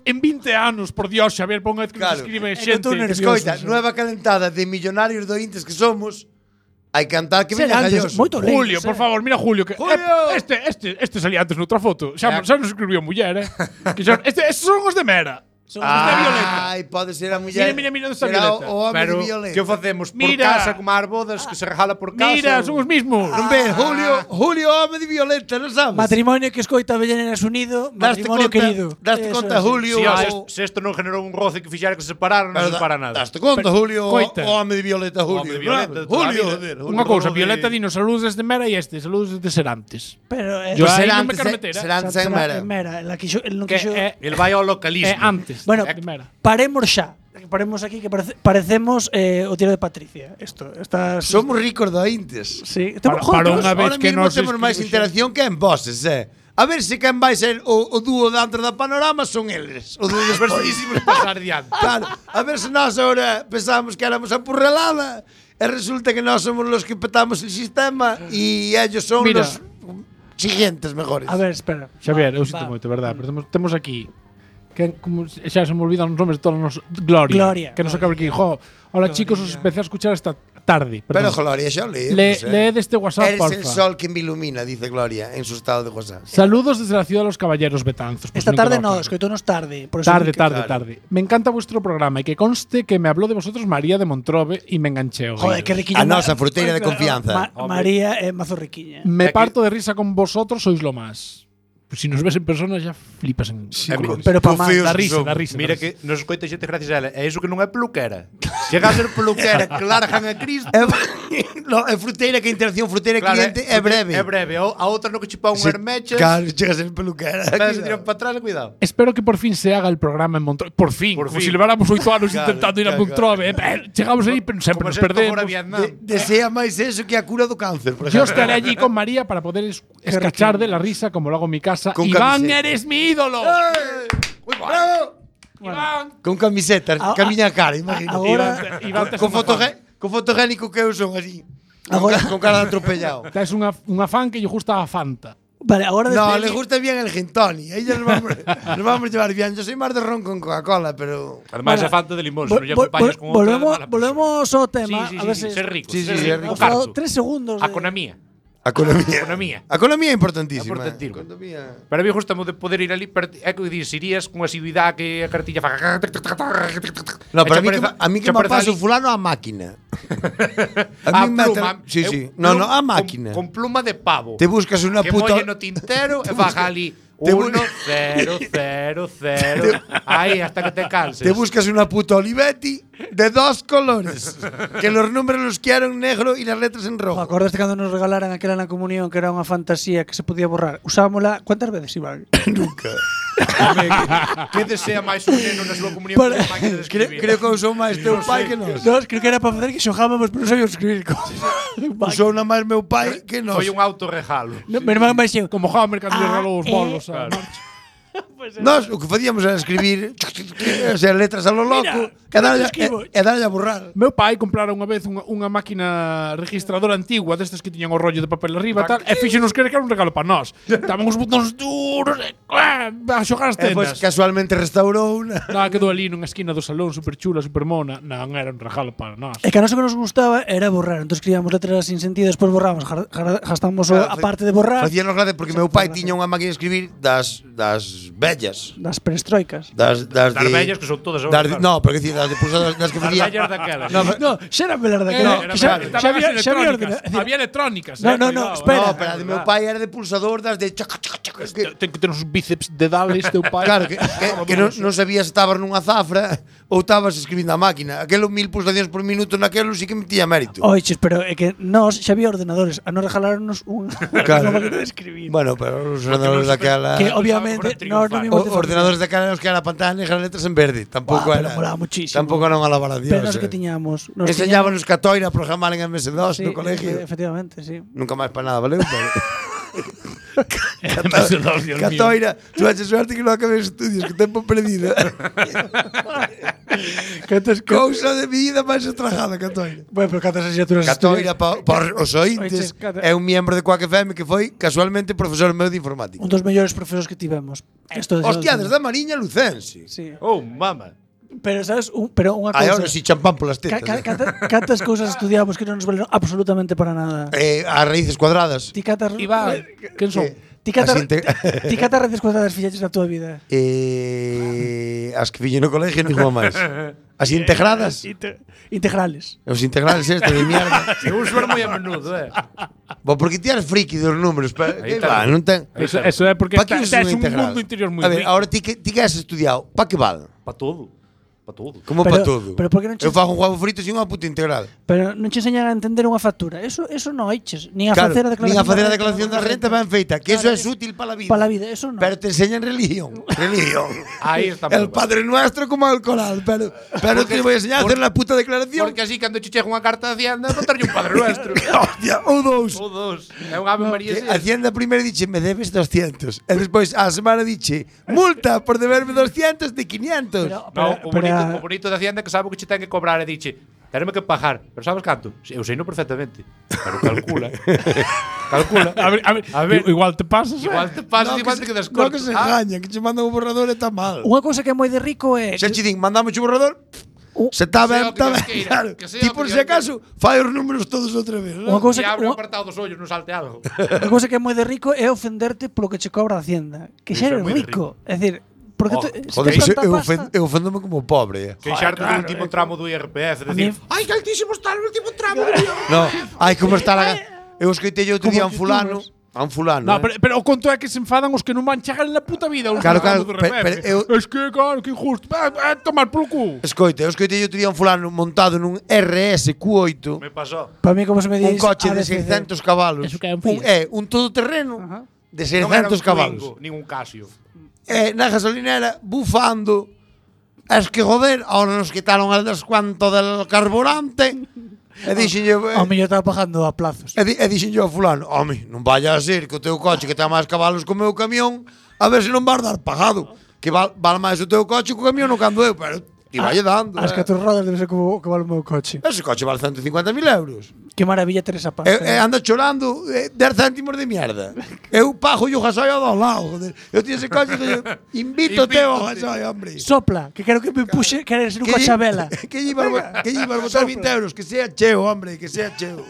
20 anos, por Dios, Xavier, pon vez que Claro. nos escribe que xente. tú non eres Escoita, nervioso, nueva calentada de millonarios dointes que somos. Hai que cantar que Ser veña antes, Jalloso. moito lento. Julio, por favor, mira Julio que Julio. este salía antes noutra foto. Xa nos escribiu muller, Que estes son os de Mera. Son os de Violeta. Ai, pode ser a muller. Mira, esta será Violeta. o home Pero de Violeta. que facemos? Por Mira. casa como as bodas que se regala por casa. Mira, son os mismos. Non ves, Julio, home de Violeta, non sabes? Matrimonio que escoita Bellenas Unido, Daste matrimonio conta, querido. daste Eso conta, é. Julio. Si, o- se isto non generou un roce que fixara que se separaran, non se separa nada. Daste conta, Julio, coita. o home de Violeta, Julio. home de Violeta, Bravo. toda a Julio, vida. joder, Unha Julio. cousa, Violeta dinos saludos desde Mera e saludos desde Serantes. Pero Yo eh, ahí será non me antes, quero meter, será antes en Mera. Mera, la quiso, el non Que quiso. El vai ao localismo. antes. Bueno, de Mera. paremos xa. Paremos aquí que parecemos o tiro de Patricia. Esto, estas Somos ricos dointes. Sí, Para unha vez Ahora que mismo nos temos máis escribe interacción que en voses, A ver se quen vai ser o dúo dentro da panorama son eles. O dúo Divertidísimos pasar diante. Claro, a ver se nós ahora pensábamos que éramos a purrelada e resulta que nós somos los que petamos el sistema e ellos son Mira. los siguientes mejores. A ver, espera. Xavier, eu sinto moito, verdad, pero temos aquí que como xa se me olvidan os nomes de todos nos Gloria, que nos acaba aquí, hola chicos, os empecé a escuchar esta tarde. Pero perdón. Gloria, xa leemos, Lee de este WhatsApp, Eres porfa. el sol que me ilumina, dice Gloria en su estado de WhatsApp. Saludos desde la ciudad de los caballeros Betanzos. Pues Esta nunca tarde lo no, acabo. escoitonos tarde. Por eso Tarde, que- tarde. Me encanta vuestro programa y que conste que me habló de vosotros María de Montrove y me enganché. Joder, que riquiña. A nosa fruteira de confianza. María Mazo riquiña. Me parto de risa con vosotros, sois lo más. Pues si nos ves en persona ya flipas en colores. Pero pa mal. Da risa, da risa. Mira da risa. que nos escoita xente gracias a ela. É iso que non é peluquera. Chega a ser peluquera que largan a Cristo. No, é fruteira que a interacción fruteira Claro, cliente é breve. É breve. A outra no que chupa un hermechas. Claro, chega a ser peluquera. Se tiran para atrás, cuidado. Espero que por fin se haga el programa en Montrove. Por fin. Por como fin. si leváramos 8 anos Claro, intentando ir a claro, Montrove. Llegamos ahí, pero sempre Como nos se esto perdemos. fora Vietnam. Desea máis eso que a cura do cáncer, por Yo ejemplo. estaré allí con María para poder escachar de la risa como lo hago en mi casa. Con Iván, camiseta. eres mi ídolo. ¡Bravo! Iván. Con camisetas, Ah, camiña a cara, imagina. Agora Iván, tes Con, unha fan. con fotogénico que eu son así. Agora- Con cara de atropellado. Tes unha fan que lle gusta a Fanta. Vale, agora No, desde le gusta bien el gin tonic. Ahí ya nos vamos a llevar bien. Yo soy más de ron con Coca-Cola, pero… Además, Vale. é falta de limón, Vol- se non lle vol- acompañas con outra volvemos, mala volvemos ao tema. Sí, a ver se. ser rico. Sí, sí, ser ser rico. rico. Carto. 3 segundos. A economía. Economía. Economía. Economía importantísima. Importantísima. Economía. Pero a mí gustamos de poder ir ali, pero é que dices, irías con asiduidade que a cartilla fa. No, pero E a mí que che me aparece pasa ali- fulano a máquina. A mí me pluma. Sí, Eu- sí. No, no, a con- máquina. Con pluma de pavo. Te buscas una que puta… molle no tintero e faja ali Te 1, bu- 0, 0, 0. Aí, hasta que te canses. Te buscas una puta Olivetti de 2 colores. Que los números los quiero en negro y las letras en rojo. Acordaste cando nos regalaran aquela na comunión que era unha fantasía que se podía borrar? Usámola cuántas veces, Iván? Nunca. Que desea máis un neno na súa comunión Para- que unha máquina de escribir? Creo que usou máis teu pai que nós. Nos, creo que era para facer que xogábamos, pero non sabíamos escribir cosas. Usou na máis meu pai que nós. Foi un autorregalo. No, meu irmán máis xeo. Como Homer cando lle regalou os bolos a Claro. March. Nós o que facíamos era escribir o sea, letras a lo loco e darlle a borrar. Meu pai comprara unha vez unha máquina registradora antigua destas que tiñan o rollo de papel arriba tal, e fíxenos que era un regalo para nós. Daban os botóns duros a xogar as E pois tendas. casualmente restaurou unha. Nada, quedou ali nunha esquina do salón super chula, super mona. Non era un regalo para nós. E que a nós o que nos gustaba era borrar. Entón escribíamos letras sin sentido, despois borramos, gastamos Claro, a parte de borrar. Facíanos gracia porque meu pai tiña unha máquina de escribir das vellas. Das perestroicas. Das Das vellas que son todas das no, pero que decir, das de pulsador, das que As facía. vellas daquelas. No, pero- No, xa era melar daquela. era Xa- melar. xa había ordena- Había electrónicas. No, no, no, espera. No, pero a de meu pai era de pulsador, das de chaca, chaca, chaca. Ten que ter uns bíceps de dales teu pai. Claro, que non sabías se estabas nunha zafra ou estabas escribindo a máquina. Aquelo 1000 pulsacións por minuto naquelo sí que metía mérito. Oiches, pero é que nós xa había ordenadores. A nos regalaronnos Claro. unha máquina de escribir. Bueno, pero os ordenadores daquela... Que obviamente nós non vimos de Ordenadores daquela nos que era a pantalla negra, letras en verde. Tampouco Pero era... molaba muchísimo. Tampouco era unha elaboración. Pero nós que tiñamos. Nos Enseñábanos que a toira a programar en MS2 Sí, no colegio. efectivamente, sí. Nunca máis para nada, valeu? Pero... MS2, Dios mío. Catoira, tú haches suerte que non acabes estudios, que tempo perdido. Cousa de vida máis estragada, Catoira. Bueno, pero cantas asignaturas Catoira, por os ointes, Oiches, Cata- é un miembro de Quack FM que foi casualmente profesor meu de informática. Un dos mellores profesores que tivemos. Esto Hostia, desde a Mariña Lucense. Sí. Oh, mama. Pero sabes, pero unha Aí cousa. ahora si champán polas tetas. Cantas cousas estudiamos que non nos valen absolutamente para nada. As raíces cuadradas. Ti catas Iván, quen son? Ti catas As inte- ti catas raíces cuadradas fillaches na tua vida. As que fixo no colegio ninguna máis. As integradas. Integrales. Os integrales estes de mierda. Eu uso moi a menudo, Bo, porque ti eres friki dos números. Aí Que está. va, non ten... Eso é porque Pa que tes usas un integral? mundo interior moi A ver, rico. ahora ti que has estudiado, pa que vale? Pa todo. Pa todo. Como Pero- pa todo? pero por que non che- Eu fago un huevo frito sin unha puta integral. Pero non che enseñan a entender unha factura. Eso non eiches, nin a Claro, facer a declaración. nin a facer a da renta, declaración da renta ben feita, que eso é útil para a vida. Para a vida, eso non. Pero te enseñan religión. Religión. Aí está. El Padre Nuestro como el Coral, pero te voy a enseñar a hacer la puta declaración. Porque así cando che chega unha carta de Hacienda, botarlle un Padre Nuestro. Hostia, ou dous. Ou dos. É un Ave María. Que Hacienda primeiro diche, me debes 200. E despois, a semana diche, multa por deberme 200 de 500. No, o bonito de Hacienda é que sabe o que che ten que cobrar e diche, teneme que pagar, pero sabes canto? Eu sei no perfectamente, pero calcula. Calcula. A ver, igual te pasas. Igual te pasas, igual te quedas corto. No que se engaña, que che mandan un borrador e está mal. Unha cousa que é moi de rico é Se che din, mandamos o borrador, se está ben, sea o que está Dios ben. queira, Claro. que sea Ti o que por Dios si acaso, fai os números todos outra vez. unha ¿no? cousa Se abre o unha apartado dos ollos, non salte algo. cousa que é moi de rico é ofenderte polo que che cobra a Hacienda. Que xa Iso é eres moi de rico. É dicir, porque Oh, se Joder, tes iso tanta pasta- eu ofendome como pobre. Queixarte do último tramo do IRPF, decir, mí- ai, que altísimo está o último tramo do IRPF. No, ai, como está la... Eu escoitei outro día a un Como fulano, youtubers. a un fulano. No, pero o conto é que se enfadan os que non van chegar na puta vida. Os Claro, claro, do pero eu- Es que, claro, que injusto. Va tomar polo cu. Escoite, eu escoitei outro día a un fulano montado nun RS Q8, Me pasou. Para mí como se me un dis coche de ADCC. 600 cabalos. Eso que é un Fiat. Un todoterreno Ajá. de Non era 600 un cabalos. Twingo, nin un Casio. Na gasolinera, bufando. Es que, joder, ahora nos quitaron el descuento del carburante. E dixenlle... Ao mellor estaba pagando a plazos. E dixenlle ao fulano, home, non vaya a ser que o teu coche que ten máis cabalos que o meu camión, a ver se non vas dar pagado. Que val máis o teu coche que o camión non cando eu, pero ti vai dando. As 4 rodas debe ser como que vale o meu coche. Ese coche vale 150.000 euros. Que maravilla ter esa pasta. Anda chorando 10 céntimos de mierda. Eu pago o gasoil ao lado, joder. Eu tío ese coche que yo invito teo ao gasoil, hombre. Sopla, que quero que me puxe, quero ser un Que coche a vela. Que lle ibas botar 20 euros, que sea cheo, hombre, que sea cheo.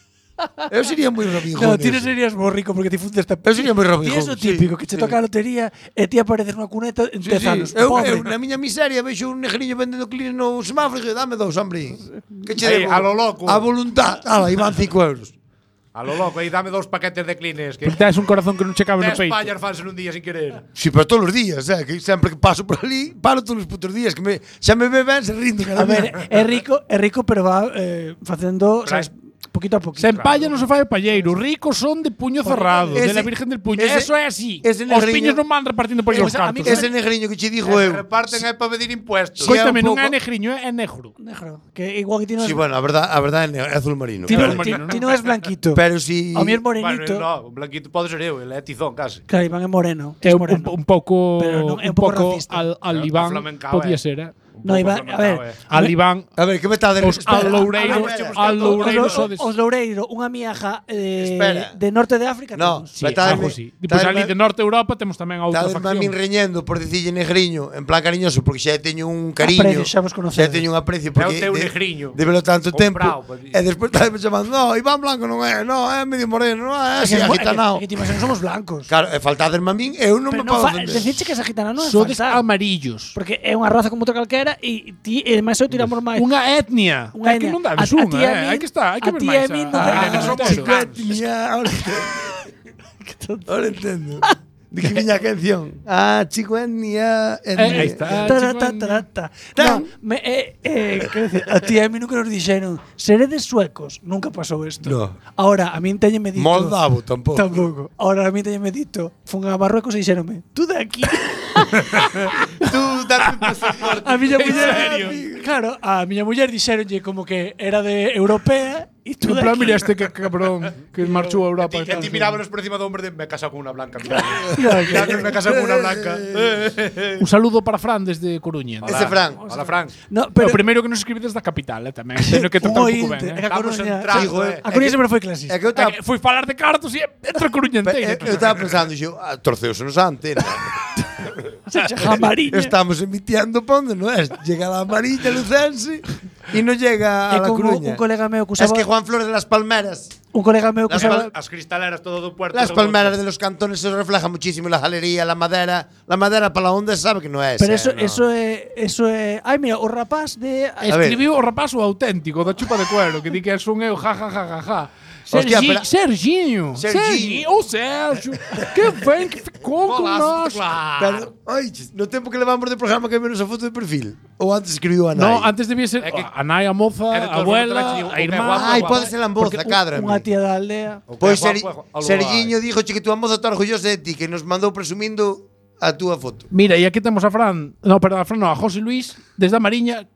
Eu sería moi Robin Hood. No, ti non nese. serías moi rico porque ti fundes esta... Eu sería moi Robin Ti és o Hood, típico sí, que che sí. toca a lotería e ti apareces nunha cuneta en 10 anos. Eu, Pobre. na miña miseria vexo un negriño vendendo clines no semáforo e digo, dame dous, hombre. Que che Aí, debo? a lo loco. A voluntad. Ala, aí van 5 euros. A lo loco, aí dame 2 paquetes de clines. Que Porque tes un corazón que non che cabe no 10 peito. pallas fanse nun día sin querer. Si, pero todos os días, que sempre que paso por ali, paro todos os putos días, que xa me ve ben se rindo A cada ver, día. é rico, pero va facendo, sabes, poquito a poquito. Se empalla non se fai o palleiro. Ricos son de puño cerrado, de ese- la Virgen del Puño. ese- Eso é así. ese Os negriño- piños non van repartindo por aí os cartos. Ese negriño que che digo Se eu. reparten é para pedir impuestos. Sí, Coítame, é un non é pouco- negriño, é negro. Negro, que igual que ti non Sí, bueno, a verdade é azul marino. ti Claro, non, ti, marino, ti ¿no? non és blanquito. Pero si... A mí é Bueno, morenito. no, o blanquito pode ser eu, ele é tizón casi. Claro, Iván é moreno. É Es moreno. un pouco Pero non, é un pouco racista. al O Iván flamencao podía é. ser, No, Iván, a ver, Al Iván, A ver, que me está de os al Loureiro sodes. os Loureiro, unha miaja Espera. de norte de África. No, temos. Sí, está algo así. Depois ali de Norte de Europa temos tamén a outra Está a min facción. reñendo por dicirlle negriño, en plan cariñoso, porque xa teño un cariño. Aprecio, xa vos conocedes. Xa teño un aprecio É porque o teu negriño. Débelo tanto tempo. Comprao, pues. E despois está me chamando, no, Iván Blanco non é, no, é medio moreno, no, é así agitanao. Que ti non somos blancos. Claro, e faltaderme a min, eu non me Pero non podo fa, defender. decirche que esa gitana non é Sodes faltar. amarillos. Porque é unha raza como outra calquera e ti e máis eu tiramos máis. Unha etnia. Unha É que etnia. non dades A ti unha, e a min- hai que estar, hai que a ver ti e máis. a min non a- dá. a- Somos entero. Ahora entendo. De que viña a canción. Ah, chico etnia. Aí está. Tarata. No, quero decir, a ti e a mí nunca nos dixeron seredes suecos, nunca pasou isto. No. Ahora, a min teñeme dito Moldavo tampouco. Tampouco. Ahora a mí teñeme dito fun a Marruecos e dixeronme tú de aquí. Tú date un pasaporte. A miña En muller, serio? claro, a miña muller dixeronlle como que era de europea e tú En de plan, aquí. mira este que cabrón que marchou a Europa. Que ti mirábanos por encima do hombre de me he casado con una blanca. Claro, Mirábanos, me he casado con una blanca. Un saludo para Fran desde Coruña. Ese Fran. Hola, Fran. No, Pero pero o primeiro que nos escribides da capital, tamén. Teño que tratar un pouco ben. é que a Estamos Coruña, entrando, Digo, a Coruña sempre foi clasista. É que eu estaba Fui falar de cartos e entra Coruña inteira. eu estaba pensando, xo, torceuse nos antena. Jamariña. Estamos emitiendo ponde, non é? Llega a la amarilla lucense e non llega a É la como Coruña. un colega meu que Es usaba que Juan Flores de las Palmeras. un colega meu que usaba As cristaleras todo do puerto. Las del palmeras Golfo. de los cantones se refleja muchísimo la galería, la madera. La madera para la onda sabe que no es. Pero eso, no. eso é. Ai, mira, o rapaz de. A ver. Escribiu o rapaz o auténtico da chupa de cuero, que di que son eu, ja, ja, ja, ja, ja. Hostia, pero- Serginho, Serginho. o Sérgio, que bem que ficou com Golazo, nós. claro. Pero, oi, no tempo que levamos de programa que menos a foto de perfil. Ou antes escribiu a Nai. No, antes debía ser É que- a nai, a moza, É de a todos os abuela, traballos, a o que é irmá. guapo, Ai, guapo. pode ser la moza, cadra. Unha tía da aldea. O que Pois é guapo, algo Sergiño hai. dijo que tua moza está orgullosa de ti, que nos mandou presumindo a túa foto. Mira, e aquí temos a Fran, no, perdón, a Fran, no, a José Luis, desde a Mariña.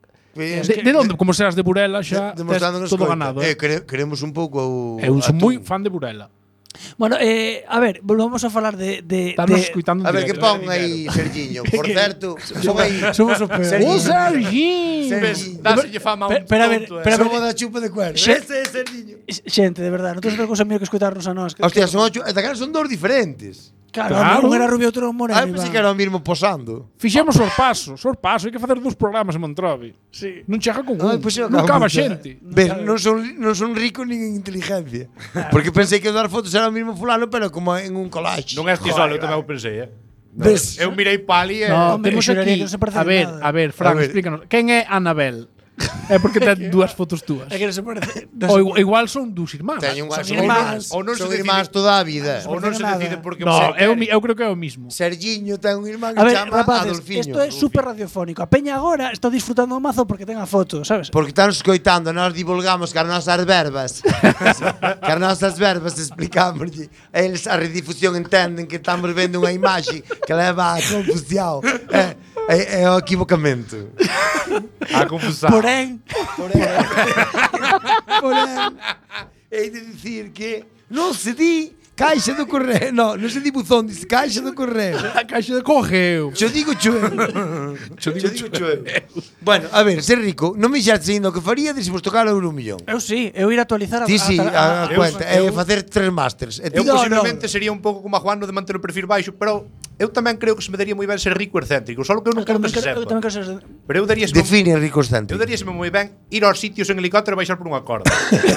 De onde? Como serás de Burela, xa tes Demostrándonos todo coita. ganado. Queremos un pouco Eu son atún. moi fan de Burela. Bueno, a ver, volvamos a falar de Estarnos escuitando A ver, que pon pon aí, Sergiño. Por certo, pon aí. Somos o peor. O Serginho. Serginho. Serginho. Dáselle fama a un Pero a ver, tonto, pero a ver, Somos da chupa de cuero. Xe- Ese é Sergiño. xente, de verdade, non tens outra cousa mellor que escutarnos a nós. Hostia, son ocho. Da cara son dos diferentes. Claro, Claro. un era rubio, outro era moreno. Ah, pensei que era o mismo posando. Fixemos sorpaso, hai que facer 2 programas en Montrovi. Sí. Non chega con Ai, un. pois eu Non acabo caba de- xente. Ves, non son rico nin en inteligencia. Porque pensei que dar fotos era o mismo fulano, pero como en un collage. Non és ti solo, eu tamén o pensei, Ves? Eu mirei pa ali e... No, Hombre, temos eu xuraría aquí. que non se parece A ver, nada. a ver, Fran, A ver. explícanos. Quen é Anabel? É porque ten 2 fotos túas. É que non se parece. Ou igual son 2 irmáns. Teño un Son son irmáns. Ou non se son decide- irmáns toda a vida. Ou non se nada. decide porque No, se eu, quere. eu creo que é o mismo. Sergiño ten un irmán A que ver, chama rapaces, Adolfiño. isto é super radiofónico. A peña agora está disfrutando o mazo porque ten a foto, sabes? Porque están escoitando, nós divulgamos que as nosas verbas que as nosas verbas explicámoslle eles a redifusión entenden que estamos vendo unha imaxe que leva a confusión é o equivocamento A confusão. Porén, porén hei de dicir que non se di caixa do correo non se di buzón, dice caixa do correo A caixa de correo. Yo digo chueu. Yo digo chueu. Bueno, a ver, ser rico, non me xaste ainda o que faría de se vos tocara o 1 millón. eu sí, eu ir a actualizar Ti sí, a eu- cuenta, é eu- facer 3 másters. E ti Eu No, posiblemente sería un pouco como a Juan no de manter o perfil baixo, pero eu tamén creo que se me daría moi ben ser rico e excéntrico, solo que eu non quero que se Eu tamén sepa. quero ser. Pero eu daríase define rico Eu excéntrico. daríaseme moi ben ir aos sitios en helicóptero e baixar por unha corda.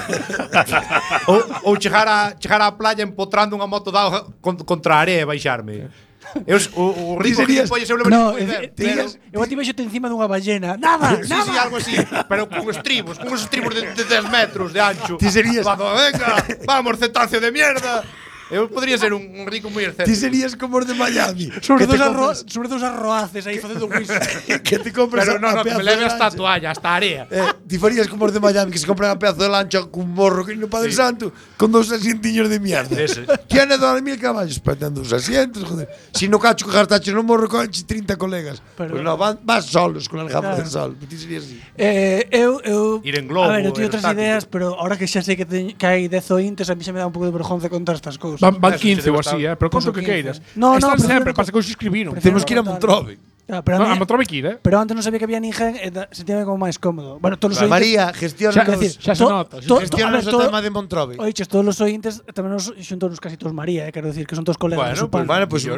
ou chegar á playa empotrando unha moto de auga contra a area e baixarme. O rico serías- gilipollas eu No, levaría moi ben. pero eu a ti vexote encima dunha ballena. Nada, Sí, sí, algo así, pero con estribos de 10 metros de ancho. Ti serías- Venga, vamos, cetáceo de mierda. Eu podría ser un rico moi Ti excéntrico. serías como os de Miami. sobre que te sobre dos arroaces aí facendo whisky. que te compras Pero no, a que pedazo me leve de hasta a lancha. toalla, hasta a area. Ti farías como os de Miami que se compran a pedazo de lancha cun morro que no Padre Santo con 2 asientiños de mierda. Ese. Tiene 2.000 caballos, pero ten 2 asientos, joder. Si no cacho que gastaches no morro conches 30 colegas. Pero- Pues no, vas solos con el gafas de sol. Ti serías así. Eu Ir en globo, a ver, eu teño outras aerostático. ideas, pero ahora que xa sei que hai 10 ointes, a mí xa me dá un pouco de vergonza contar estas cousas. Van Eso 15 sí ou debe así, estar. pero conto Pues que 15. queiras. No, Están prefiero sempre, no- pasa que os escribiron. prefiero Temos que ir a contar. Montrove. Claro, pero, No, a antes, Montrove que ir, pero antes non sabía que había ninguén e sentíame como máis cómodo. Bueno, todos os ointes... María, gestiona Xa, xa se nota. gestiona o tema de Montrove. Oiches, todos os ointes tamén nos xuntonos casi todos María, quero decir que son todos colegas de su pan. Bueno, pues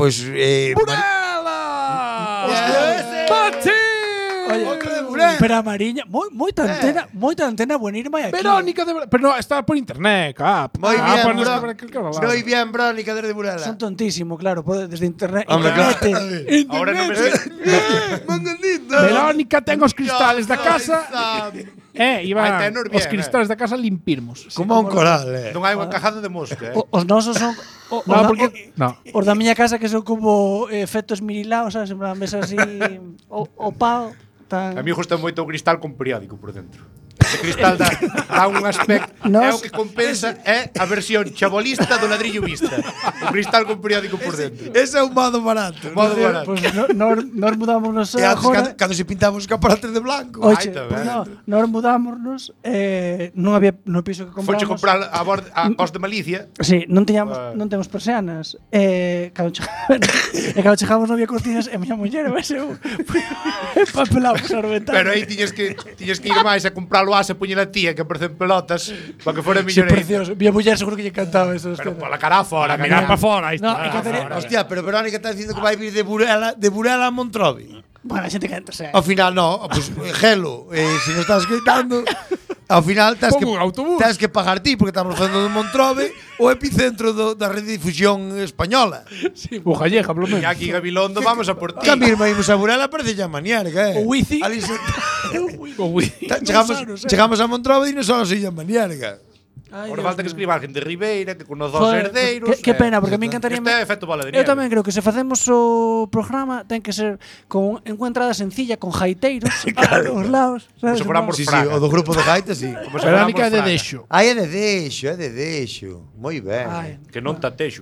¡Mati! Oye, pero a Mariña, moita antena buenísima aquí. Verónica de Burela. Pero no, está por internet, cap. Moi bien, pues no bro. sé para qué lado. Moi bien, Verónica desde Burela. Son tontísimo, claro, desde internet. Hombre, claro. Ahora non me sei. Verónica ten os cristales da casa. Iba Ai, tenos bien, os cristales da casa limpirmos. Como un coral, Non hai unha cajada de mosca, Os nosos son No, porque no. os da miña casa que son como efectos mirilaos, sabes, en plan ves así o pao tan. A mí gusta moito o cristal con periódico por dentro. Ese cristal dá un aspecto. É o que compensa é a versión chabolista do ladrillo vista. O cristal con periódico por dentro. Ese é un modo barato. Modo barato. Pues nos mudámonos E antes, agora. cando se pintamos os caparates de blanco. Oye, Ai, pues no, nos mudámonos non había no piso que compramos. Foche comprar aos de Malicia. Sí, non temos persianas. Cando chegamos non había cortinas e miña muller vai ser papelamos as ventanas. Pero aí tiñes que ir máis a compralo ase puñe a tía que aparecen pelotas para que fora Sí, mellor aí. precioso. Miña muller seguro que lle encantaba eso. Pero pola cara fora, Mirar para fora, aí No, está. encantaría. Hostia, pero Verónica está dicindo que vai vir de Burela a Montrove. Bueno, a xente que entra, Ao final, no, pues gelo, se nos estás gritando, ao final tens Pongo un autobús. que pagar ti porque estamos facendo de Montrove o epicentro da rede de difusión española. Sí, o Gallega, polo menos. E aquí en Gabilondo vamos a por ti. Que a misma imos a Burela parece ya manierga, O Wifi. Ali Ui. chegamos a Montrove e non só se llama manierga. Ahora falta que escriba alguén de Ribeira, que conoce os Joder, herdeiros. qué pena, porque a mí encantaría. Este é efecto bola de Eu nieve. tamén creo que se facemos o programa ten que ser en unha entrada sencilla con jaiteiros claro. Aos lados, sabes? Como se fóramos Sí, Fraga. o do grupo de gaita, sí. Como se Verónica fóramos de Fraga. Deixo. Ai, é de deixo. Moi ben. Ai. Que non tatexo.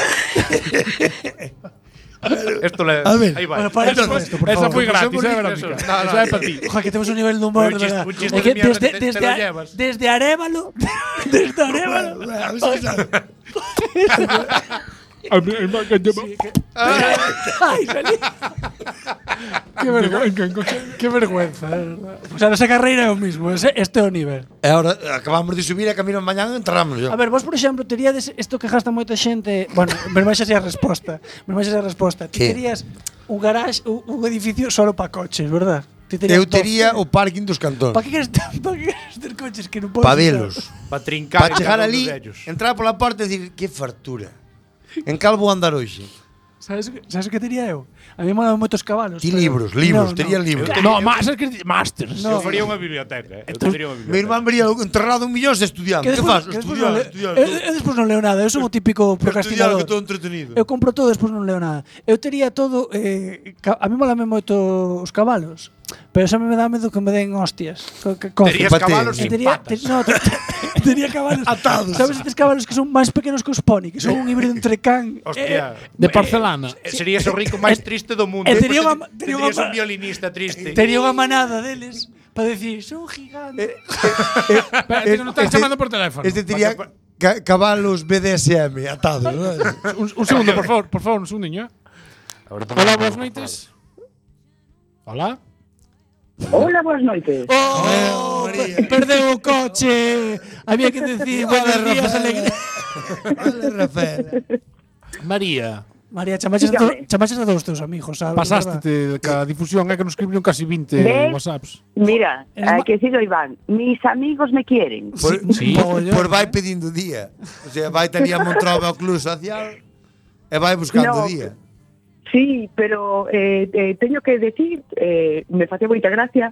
Esto le. A ver. Aí vai. Bueno, para esto, por Esa favor. foi gratis, Eso, Verónica. no, Esa é para ti. Ojalá que temos un nivel de humor, Un de chiste- verdad. un chiste É que de mierda te lo llevas. desde Arévalo, desde Arévalo. Ay, salí. Qué vergüenza, de verdad. O sea, nosa carreira é o mismo, este é o nivel. E agora acabamos de subir e camino mañán entramos. A ver, vos, por exemplo, teríades isto que gasta moita xente. Bueno, me vais a ser a resposta. Ti Que? terías un garage, un edificio solo para coches, verdad? Ti terías Eu tería o parking dos cantóns. Para que queres ter coches que non podes Pa usar? velos. Para trincar. Para chegar cada un ali, dos vellos. entrar pola porta e dicir que fartura. En cal vou andar hoxe? Sabes o que tería eu? A mí me molan moitos cabalos. Ti pero- libros, No, tería no. libros. No, masters. Eu faría unha biblioteca, Eu tendría unha Meu biblioteca. irmán vería enterrado 1 millón estudiando. Que fas? Estudiar, estudiar. Eu despois non leo nada, eu sou o típico Estudiar procrastinador. que todo entretenido. Eu compro todo, despois non leo nada. Eu tería todo, a mí molame moito os cabalos, pero xa me dá medo que me den hostias. Terías Paté. cabalos sin patas. Tería cabalos Atados. Sabes estes cabalos que son máis pequenos que os poni, que son un híbrido entre can. Hostia. De porcelana. Serías o rico máis triste do mundo. Tería Despois unha- Terías un violinista triste. Tería unha manada deles para decir, son gigantes. Espérate, que non estás chamando por teléfono. Este tería cabalos BDSM atados, ¿no? Un segundo, por favor, un segundiño. Hola, boas noites. Hola. Hola, boas noites. Oh, perdeu o coche. Había que decir buenos días, alegría. Vale, Rafael. María, María, chamaches a todos os teus amigos, sabes? pasástete ca difusión, é que nos escribiron casi 20 ¿Ves? WhatsApps. Mira, Eres que sigo Iván, mis amigos me quieren. Sí. Por vai pedindo día. O sea, vai tenía Montrove ao club social e vai buscando No. día. Sí, pero teño que decir, me facía moita gracia,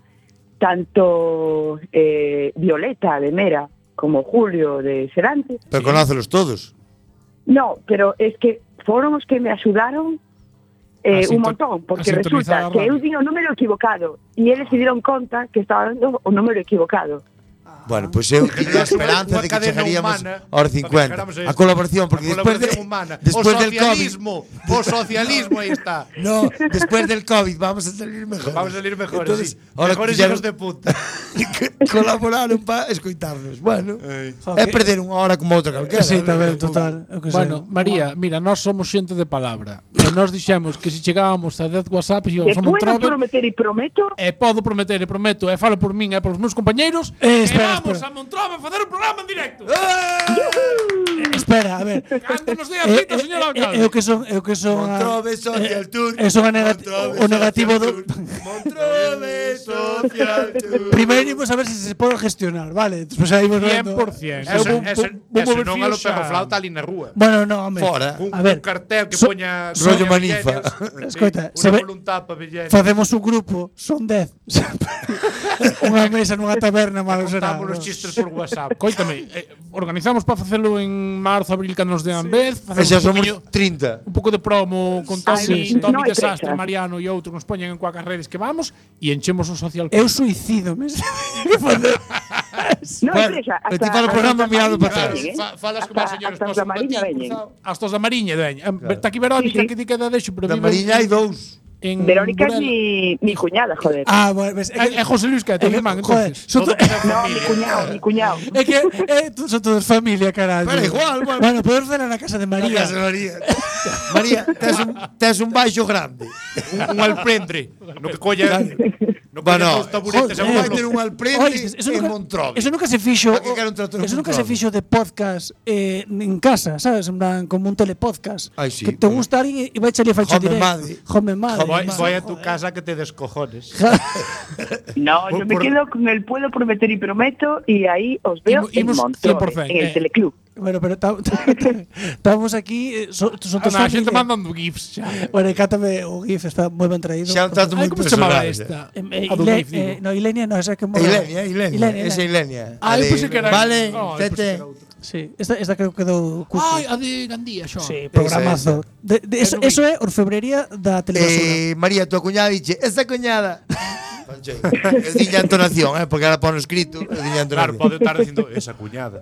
tanto Violeta de Mera como Julio de Serantes. Pero conócelos todos. No, pero es que foron os que me axudaron un montón, porque a sintonizar resulta a que radio. eu di o número equivocado e eles se dieron conta que estaba dando o número equivocado. Bueno, pois eu tiña a esperanza de que chegaríamos aos 50. A colaboración, porque despois del COVID. O socialismo, aí está. No, despois del COVID vamos a salir mejor. Vamos a salir mejores, Entonces, sí. Mejores hijos de puta. Colaboraron para escoitarnos. Bueno, é perder unha hora como outra calquera. Sí, tamén, total. Bueno, María, mira, nós somos xente de palabra. E nós dixemos que se chegábamos a 10 WhatsApp e íbamos a Montrobe. Prometer e prometo. Podo prometer e prometo, e falo por min e polos meus compañeiros. Vamos a Montrobe a facer un programa en directo. Espera, a ver. Cando nos dé a cita, señor alcalde. Eu que son Montrobe Social Tour. Son o negativo do Montrobe Social Tour. Primeiro imos a ver se pode gestionar, vale? Despois aí imos vendo. 100%. Ese non a lo pego flauta ali na rúa. Bueno, no, home. Fora. Un cartel que poña rollo manifa. Escoita, unha voluntad para Villena. Facemos un grupo, son 10. Unha mesa nunha taberna, malo será. Contamos os chistes por WhatsApp. Coítame, organizamos para facelo en marzo, abril, cando nos dean vez. E xa somos 30. Un pouco de promo con Tommy no hai Desastre, presa. Mariano e outros nos poñen en cuacas redes que vamos e enchemos o social. Eu suicídome. Non hai presa. Ti para o programa mirado para atrás. Falas como a señora Hasta os da Mariña veñen. Hasta os da Mariña, Está aquí Verónica, que di que da deixo, pero Da Mariña hai 2. en Verónica é Burela. mi cuñada, joder. Bueno, ves, É José Luis que é teu irmán, joder, entonces. No, mi cuñado. É que son todos familia, caralho. Pero igual, bueno, podemos falar na casa de María. María, tes un baixo grande. Un alprendre. No que colla os taburetes e vai ter un alprendre en Montrobe. Eso nunca se fixo. Para que quero un trator en Eso nunca se Montrobe? fixo de podcast en casa, sabes? En plan, como un telepodcast. Ai, sí, Que te gusta alguén e vai chalir a faixa Home directo. madre. Home madre. Voy a tu casa que te descojones. No, yo me quedo con el puedo prometer y prometo y ahí os veo en Imos Montrobe, 100%, en el Teleclub. Bueno, pero estamos aquí, son todos A xente familia. mandando gifs xa. Bueno, cátame o GIF, está moi ben traído. Xa un trato moi Como se chamaba personal. esta? A do GIF, digo. No, Ilenia no, esa que Ilenia. Esa Ilenia. Ah, eu pensei que era. Vale, No, eu pensei que tete. era outra. Sí, esta creo que quedou cuco. Ai, a de Gandía, xo. Sí, programazo. Eso é orfebrería da telebasura. María, tua cuñada diche, esa cuñada. Eu diña a entonación, porque ahora pon escrito, eu diña a Claro, entonación. pode estar dicindo esa cuñada.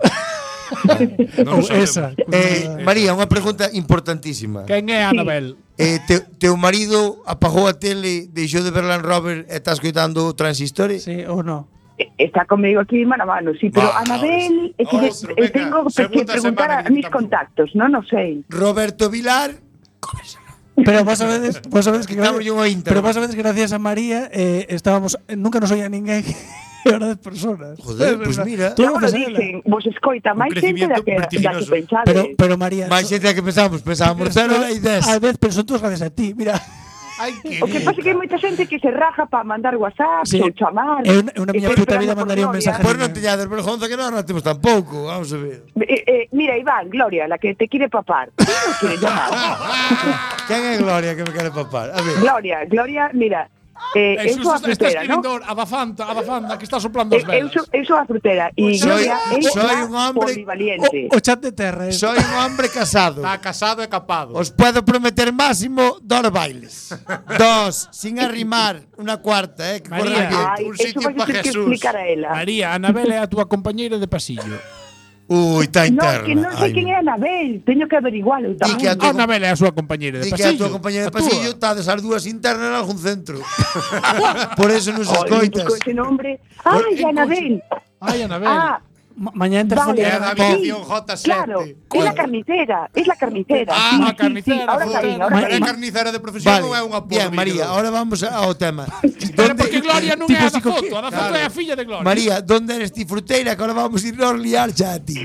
Ou esa. María, unha pregunta importantísima. Quen é Anabel? Teu marido apagou a tele, deixou de ver Land Rover e estás coitando Transistores? Sí, ou no. Está conmigo aquí mano a mano, sí, pero Anabel, es que Otro, venga, tengo que segunda preguntar semana a que mis estamos. contactos, no sei. Roberto Vilar, Pero vos sabedes que Damos unha intro. pero vos sabedes que gracias a María estábamos nunca nos oía ninguén. E ahora 10 personas. Joder, pues mira. Tú No non lo tes ela. dicen, vos escoita máis xente da que vertiginoso. pensades. Pero María, máis xente a que pensábamos 0 e 10. a vez, pero son todos gracias a ti, mira. Ai, que O que pasa é que hai moita xente que se raja para mandar WhatsApp Sí. ou chamar. Eu na miña Estoy puta vida esperando por mandaría un Gloria. mensaje. Pois non teñades vergonza que nós non temos tampouco, vamos a ver. Mira, Iván, Gloria, la que te quiere papar. ¿Quién nos quiere llamar? Quen é Gloria que me quere papar? A ver. Gloria, mira, eu sou a Está frutera, ¿no? escribindo a da Fanta, que está soplando as velas. Eu sou a frutera e Soy- Gloria é soy la un hombre- polivaliente. O chat de terra. Soy un hombre casado. está casado e capado. Os puedo prometer máximo 2 bailes. 2, sin arrimar. Una cuarta, que corre María. el viento. Ai, un eso sitio vai pa ter que Jesús. explicar a ela. María, Anabel é a túa compañeira de pasillo. Uy, está No, interna. que non sei Ai, quen é Anabel, teño que averigualo Di que a tamén. tu- Anabel é a súa compañeira de Di que pasillo. a tua compañera de A túa. pasillo está de as dúas internas en algún centro. Por eso nos escoitas. Con ese nombre. Ai, Anabel. Ai, Anabel. Ah, Mañá en vale. É terfolia. da Sí, habitación J7. claro, es la carnicera, es la carnicera. Ah, Sí, la sí, carnicera, sí, ahora está bien, ahora Pero está é bien. carnicera de profesión Vale, ou é unha apodo? bien, María, ahora vamos ao tema. Pero porque Gloria non é a da tipo foto, a da foto é a filla de Gloria. María, ¿dónde eres ti fruteira? Que ahora vamos a irnos liar xa a ti.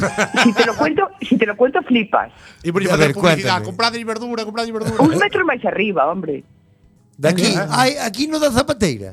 Si te lo cuento, flipas. E por A facer ver, publicidade, cuéntame. comprade verdura, comprade verdura. Un metro máis arriba, hombre. Daqui, aquí no da zapateira.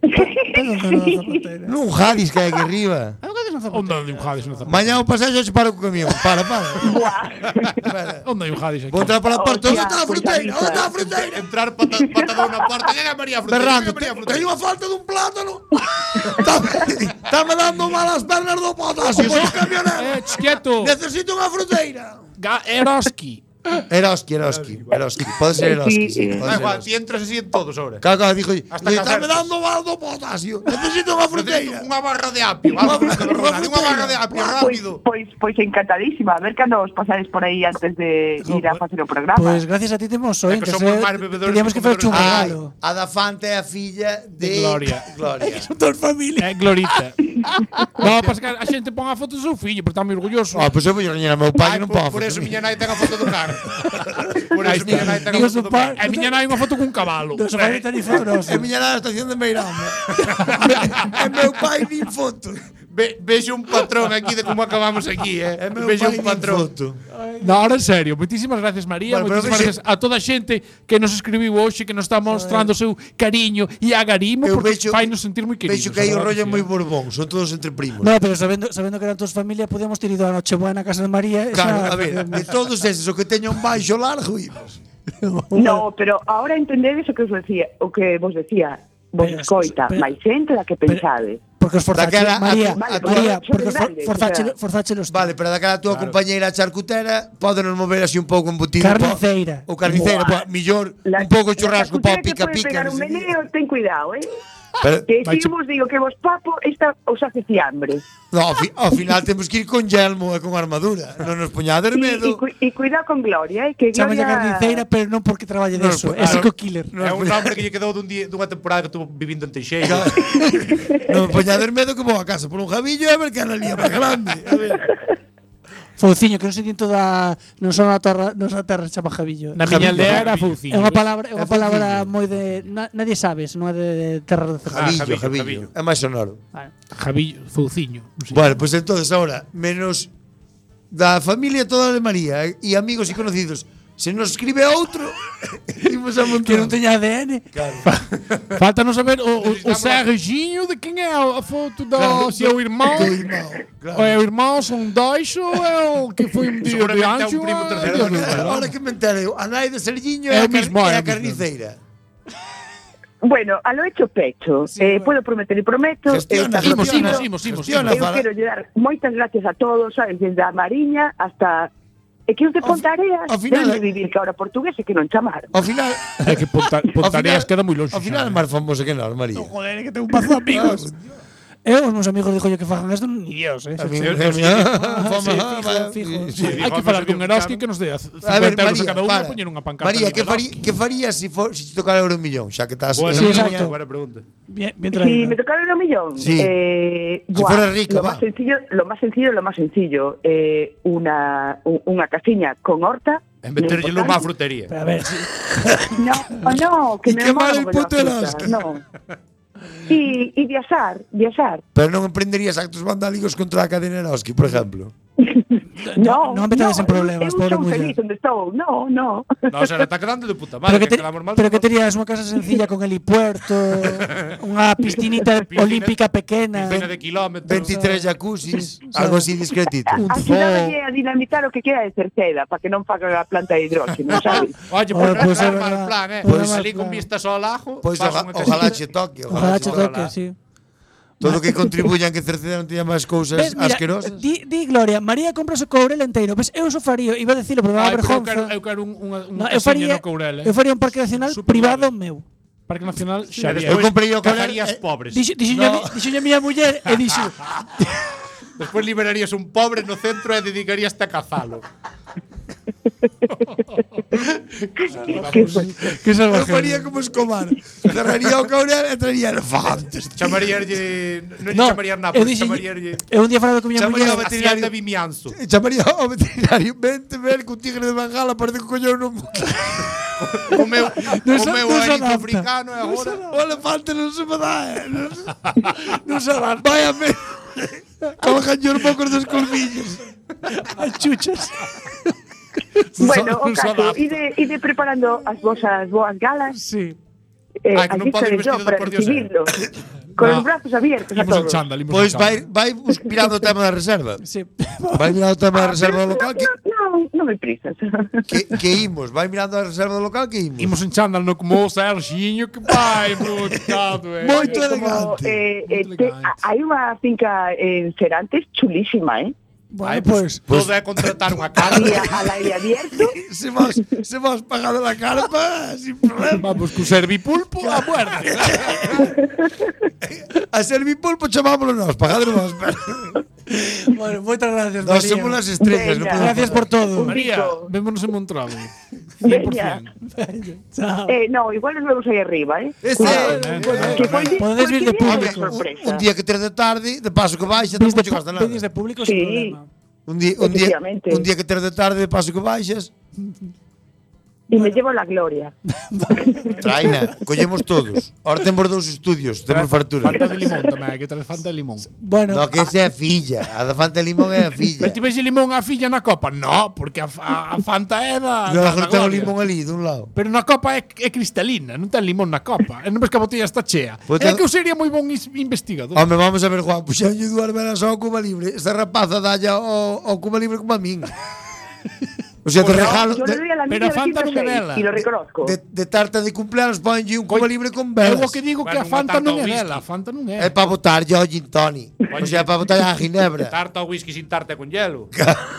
Non jadis que hai aquí arriba. Onde hai un Jadis no zapato? Mañá o pasaxe se para co camión. Para. Buah. Onde hai un Jadis aquí? Vou entrar pola porta. Onde Hostia, está a pues fruteira? avisa. Onde está a fruteira? Entrar patadón na porta, llega María Fruteira. Berrando, María Fruteira. teño unha falta dun plátano. Está me dando mal as pernas do potasio. Son camionero. Quieto. Necesito unha fruteira. Eroski. Eroski. Pode ser Eroski, sí. Ai, Juan, ti entras así en todos ahora. Claro, dixo, Hasta que está me acertes. dando baldo potasio. Necesito unha fruteira. Unha barra de apio. Unha barra de apio, rápido. Pois encantadísima. A ver cando os pasades por aí antes de ir a facer o programa. Pois gracias a ti temos É que ointes. somos máis bebedores Teníamos que que facer un comedores. regalo. A da Fanta é a filla de Gloria. Todos familia. Glorita. No, pasa que a xente pon a foto do seu fillo, porque está moi orgulloso. Pois eu vou gañar a meu pai, Ai, non podo. por eso miña nai ten a foto do carro. Por eso miña nai ten a Dios, foto do o pai. carro. A miña nai unha foto cun cabalo. Nos vai tan fabuloso. É miña na estación de Meirama. É meu pai nin foto. Vexo un patrón aquí de como acabamos aquí, É meu Vexo pai un nin patrón. foto. No, ahora en serio, moitísimas gracias María, Bueno, pero moitísimas vexe- gracias a toda a xente que nos escribiu hoxe, que nos está mostrando o seu cariño e agarimo, Eu porque vexo- fai nos sentir moi queridos. Vexo que aí o a verdade rollo é que moi sí. borbón, son todos entre primos. No, pero sabendo que eran todos familia, podíamos ter ido a Nochebuena na casa de María. Claro, xa a ver, de todos eses, o que teña un baixo largo, imos. No, pero ahora entendedes o que vos decía. Vos Pero- escoita, pero- máis xente da que pensade. Porque os forzache, Daquela- María, Vale, María, pero porque os son grandes, forzachelos. Vale, pero daquela a túa compañeira charcutera podenos mover así un pouco embutido. Carniceira. O carniceira, Buah. millor un pouco churrasco para para pica pode pica. pegar non un sei meneo, ten cuidado, Pero, Que vai si vos digo que vos papo, esta os hace fiambre. no, ao final temos que ir con yelmo e con armadura. Non nos poñades medo. E cuidado con Gloria, que Chámalla Gloria... carniceira, pero non porque traballe No, deso. pues, É claro. psico-killer. É un nombre que lle quedou dunha temporada que estuvo vivindo en Teixeira. Non me poñades medo que vou a casa por un jabillo e a ver que ana lía máis grande. A ver. Fouciño, que non se din toda non son a terra chama Javillo. Na miña Javillo, aldea era É Fouciño. unha palabra, é unha É palabra Fouciño. moi de nadie sabes, non é de terra de cerrado. Jabillo. É máis sonoro. Javillo, Fouciño. Non sei. Bueno, pues entonces ahora, menos da familia toda de María e amigos e conocidos, se nos escribe outro, imos a montar. Que non teña ADN. Falta saber o Serginho de quen é a foto do se é o irmão. Do irmão, claro. Ou é o irmão, son dois ou é o que foi un día de Seguramente é un ancho? primo terceiro. Ahora que me enterei, a nai de Sergiño É é o mismo, é a o mismo. carniceira. Bueno, a lo hecho pecho. Puedo prometer e prometo. Gestiona, está Imos, prometido. imos. Gestiona. Eu quero lle dar moitas gracias a todos, sabes, desde a Mariña hasta... E que os de Pontareas ao final- deben de vivir que ahora portugués e que non chamar. Ao final, É que Pontareas queda moi longe. ao final é máis famosa que nós, María. Joder, que tengo un pazo de amigos. Os meus amigos dixo que fagan esto, ni Dios, A mí me fijo. Hai que falar con Eroski que nos dé 50 A ver, euros a María, cada uno para. e poñer unha pancarta. María, de que farías se te tocara euro un millón? Xa que estás Buena, Sí, pregunta, exacto. buena pregunta. Bien Si me traído. tocara el millón, Sí. fuera rica, lo va. más sencillo, una casiña con horta. En meterlle má frutería. Pero a ver, sí. No, que Y me quemar el mola puto la fruta, Eroski. no. Y viajar. Pero non emprenderías actos vandálicos contra a cadena Eroski, por exemplo. No, non metedes en problemas, eu pobre son muller. feliz onde estou. No. No, o sea, está quedando de puta madre. Pero que, quedamos mal. pero que terías unha casa sencilla con helipuerto, unha piscinita olímpica pequena. Pena de kilómetros. 23 jacuzzis, algo así discretito. A cidade é a dinamitar o que queda de Cerceda para que non faga a planta de hidrógeno, sabes? Oye, Oye, pues pues no é é mal verdad. plan, Pues é Salí mal con plan. vistas ao lago. Pois paso unha ojalá casita. che toque, Ojalá che ojalá. toque, sí. Todo que contribuyan que Cerceda non teña máis cousas Ves, mira, asquerosas. di Gloria, María compra o courel enteiro. Ves, eu só faría, iba a decirlo, pero me dá Ai, pero vergonza. eu quero unha No, eu casiña faría, no Courel, eu faría un parque nacional Super privado vale. meu. Parque Nacional Eu Xavier. Eu comprei o Courel, Cazarías pobres. Dixo a miña muller e dixo, Despois liberarías un pobre no centro e dedicaríaste a cazalo. que se eu faría como Escobar. Cerraría o Courel e traería elefantes. Chamaríarlle, non lle No, chamarías eu Nápoles, dixen, chamaríarlle eu un día falando con miña Chamaría muller, ao Hacienda de Vimianzo. Chamaría ao veterinario, vente ver que un tigre de Bengala parece que colleu no O meu Non se elfo adapta. africano e agora O elefante non se me dá, non se dá. Vai a ver. Colganlle os mocos dos colmillos. as chuchas. Bueno, o non se caso, adapta. ide preparando as vosas boas galas. Sí. Ai, que non Aquí podes estaré yo vestido de para pordiosero. recibirlo. Con No. los brazos abiertos a Imos en todos. chándal, imos Pois en chándal. vai mirando o tema da reserva. Sí. Vai mirando o tema da reserva do local No me prisas. que imos, vai mirando a reserva do local que imos. Imos en chándal, no como o Serginho que vai, brutado, Moito Como, elegante. elegante. hai unha finca en Serantes chulísima, Bueno, pues. Todo é contratar unha carpa. Y al aire abierto. Se vos pagado la carpa, sin problema. Vamos con servipulpo a muerte. A Servipulpo chamámoslo nós, pagadlo nós. Bueno, moitas gracias, Nós María. somos las estrellas. Venga. No podemos Gracias por todo. Un María, bico. vémonos en Montrado. Veña. 100%. Chao. No, igual nos vemos ahí arriba, ¿eh? Ese, Que foi- Podedes vir de foi público. unha sorpresa. un día que 3 de tarde, de paso que baixa, Vedes tampouco che gasta nada. de público sin Sí. problema. Efectivamente. Un día que 3 de tarde, de paso que baixas, Y me llevo la gloria. traina, collemos todos. Ahora temos 2 estudios, temos fartura. Fanta de limón tamén, hai que traer Fanta de limón. Bueno, No, que esa é a filla. A da Fanta de Limón é a filla. Pero ti ves limón a filla na copa? No, porque a Fanta é da... No, da non ten o Gloria. limón ali, dun lado. Pero na copa é cristalina, non ten limón na copa. E non ves que a botella está chea. Pois É ten- que eu sería moi bon investigador. Home, vamos a ver, Juan, puxenlle 2 velas ao Cuba Libre. Esta rapaza dalle ao Cuba Libre como a min. O sea, te regalo Yo le doy a la pero niña Fanta de non é 106 dela. y lo reconozco. de tarta de cumpleaños ponlle un Cuba Libre con Eu velas. o que digo que a Bueno, unha Fanta tarta non ao é whisky. dela, a Fanta non É é. para botar ao gin tonic. O sea, para botar a ginebra. Tarta ao whisky sin tarta con hielo.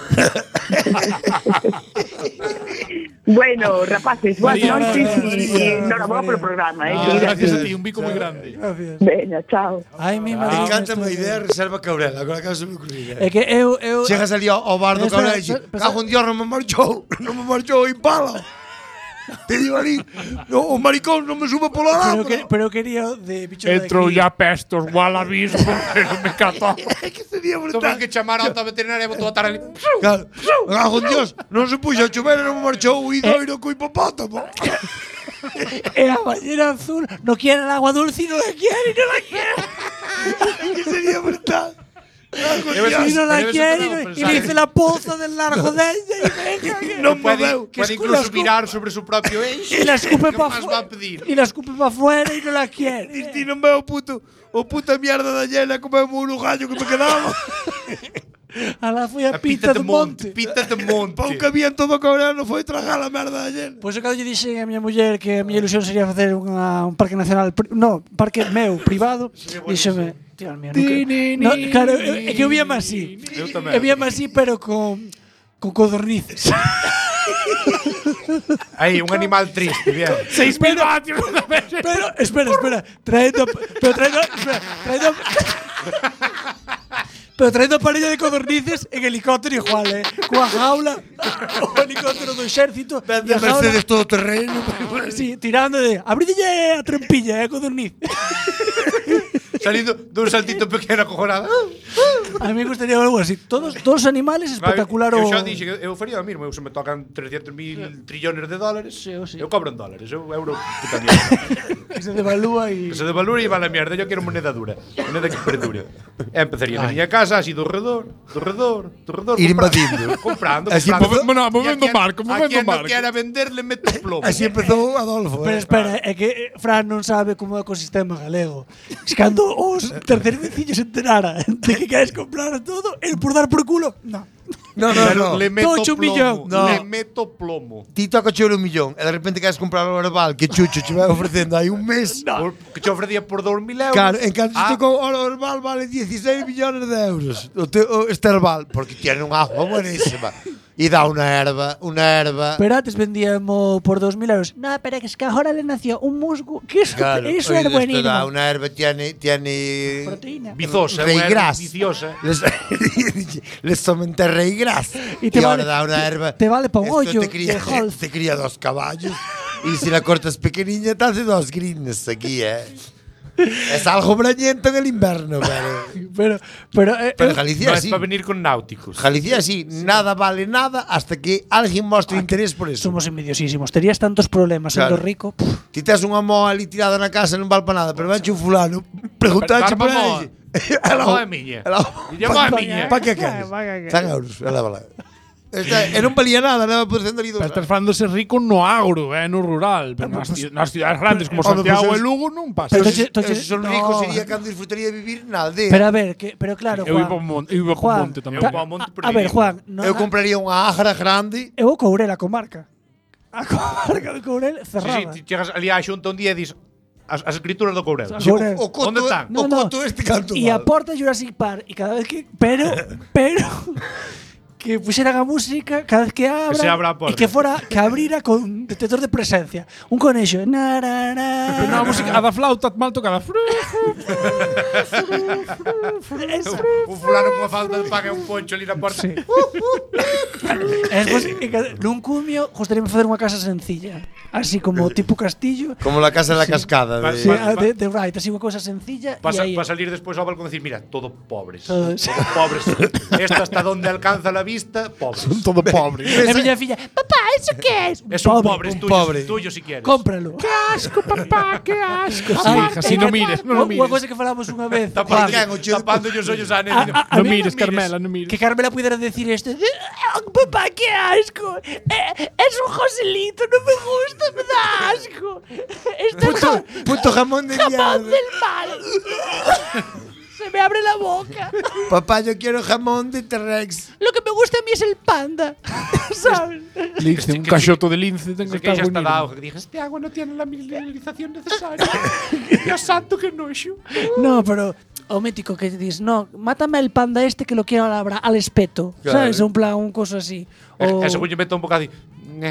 Bueno, rapaces, buenas María, noches gracias, y enhorabuena por el programa. Gracias a ti, un bico moi grande. gracias. Venga, chao. Ai, mi Me María. encanta a idea de reserva Cabrela. Agora que se me ocurrir. É que eu Chegas ali ao bar do Espera, Cabrela e dices, espera, cago en Dios, non me marchou o Impala. Te digo ali, no, o maricón non me sube pola lámpara. pero eu quería de bicho de Entrou aquí. ya pestos wallabies porque non me cató. É que sería Tuve brutal. que chamar a outra veterinaria e botou a tar ali. Claro, cago en Dios, non se puxo a chover e non me marchou o idoiro co hipopótamo. E a ballena azul no quiere el agua dulce y no la quiere, y no la quiere. Que sería brutal. Cago en Debe ser- Y no la Pero quiere, eso y le dice la poza del largo de ella. Y venga, que- Non me Puede, veu. puede incluso virar sobre su propio eixo. y la escupe ¿Qué para más va a pedir? Y la escupe para afuera y no la quiere. Ti non veo o puta mierda da llena comemos un gallo que me quedaba. A la fui a A pita de monte. Pita de monte. Pau que había en todo o Cabrela foi tragar a merda da llena. Pois eu cando lle dixen a miña muller que a miña ilusión sería facer un parque nacional, no, parque meu, privado, díxome, tío, mío, no, claro, é que eu víame así. Eu tamén. Eu víame así, pero con codornices. Aí, un animal triste, bien. 6.000 vatios unha vez. Pero, espera, traendo pero traendo parella de codornices en helicóptero igual, coa jaula, o helicóptero do exército, De e a jaula, Mercedes todo terreno. sí, tirando de abrídelle a trompilla, codorniz. Salindo dun saltito pequeno acojonado. A mí me gustaría algo así. Todos os animales espectacular Eu o xa dixen, eu faría o mismo. Eu se me tocan 300.000 trillones de dólares, Sí, eu sí. eu cobro en dólares. Eu euro puta mierda. que se devalúa e Que se devalúa e va a la mierda. Yo quero moneda dura. Moneda que perdure. E empezaría na miña casa, así do redor. Ir compra- invadindo. Comprando, Así comprando. Bueno, Y a movendo quien- marco, A movendo quien no marco. quiera vender, le meto plomo. Así empezou Adolfo. Pero espera, é que Fran non sabe como é o ecosistema galego. Es cando os terceiros veciños se enterara de que queres comprar todo, el por dar por culo, no. No, Pero le meto Tocho un plomo. millón. No. Le meto plomo. Ti toca chover 1 millón e de repente queres comprar o Orval que Chucho che vai ofrecendo hai un mes. Que te ofrecía por 2.000 euros. Claro, en canto Ah, tocou o Orval vale 16 millones de euros. Este Orval, porque tiene un agua buenísima. E dá unha erva. Pero antes vendíamos por 2.000 euros. No, pero es que ahora le nació un musgo. Que eso, Claro, eso oye, era esto buenísimo. dá unha erva tiene Proteína. Vizosa, rei unha gras. viciosa. Les somente rei gras. Y te ahora vale- da una erva. te vale pa un Esto hoyo te cría, de golf. te cría 2 caballos. Y si la cortas pequeñilla, te hace 2 greens aquí, Es algo brañento en el invierno, pero Pero Galicia No es sí. para venir con náuticos. Galicia sí, nada vale nada hasta que alguien mostre interés por eso. somos envidiosísimos. Terías tantos problemas Claro. sendo rico. Puf. Ti tes unha moa ali tirada na casa non vale para nada, pero venche un fulano, preguntache Dar por moa. ele. A moa é miña. E a moa é miña. Pa que queres? 100 euros, elévala. E non valía nada, leva por cento ali 2 Estás falándose rico no agro, no rural. Pero nas ciudades grandes como Hombre, Santiago pues e Lugo non pasa. Pero Pero Entonces- son no. ricos sería cando disfrutaría de vivir na aldea. Pero a ver, pero claro, eu Juan. iba ao monte, eu iba ao Juan, monte tamén. Eu vou ao monte, pero a ver, diría- Juan, no, Eu compraría unha ájara grande. eu cobrei a comarca. A comarca de Courel Sí, cerrada. ti chegas ali á xunta un día e dis as escrituras do Courel. Courel. O coto, Onde están? o coto este canto E a mal. porta Jurassic Park. E cada vez que... Pero... que puxeran a música cada vez que abra, se abra a porta. e que fora que abrira con detector de presencia. Un conexo. Pero non, a música, a da flauta mal tocada. Un fulano cunha falta de pan e un poncho ali na porta. Sí. E despois, nun cumio, gustaríame facer unha casa sencilla. Así como tipo castillo. Como la casa de la cascada. De... Sí, de Wright, así unha cosa sencilla. Para e aí, salir despois ao balcón e decir, mira, todo pobres. Todo- Todo pobres. Esta hasta donde alcanza la vista, pobres. Son todo pobres. E miña filla, papá, ¿eso qué es? Es un pobre, un tuyo, pobre. tuyo si quieres. Cómpralo. ¡Qué asco, papá! ¡Qué asco! Ay, Hija, si no mires, no lo Unha mires. cosa que falamos unha vez. Tapando, Juan. tapando os ollos a nena. No mires, Carmela, no mires. Que Carmela pudiera decir esto. Papá, qué asco. Es un Joselito, no me gusta, me da asco. Esto es Puto jamón de jamón mierda. del mal. Se me abre la boca. Papá, yo quiero jamón de T-Rex. Lo que me gusta a mí es el panda. ¿Sabes? Lince, un cachoto de lince, tengo Se que estar queixa hasta da bonito. auga que dije, este agua no tiene la mineralización necesaria. Dios santo, que noxo. No, pero o mítico que dices, no, mátame el panda este que lo quiero al espeto. Claro. ¿Sabes? Un plan, un cosa así. O E según lle meto un bocado e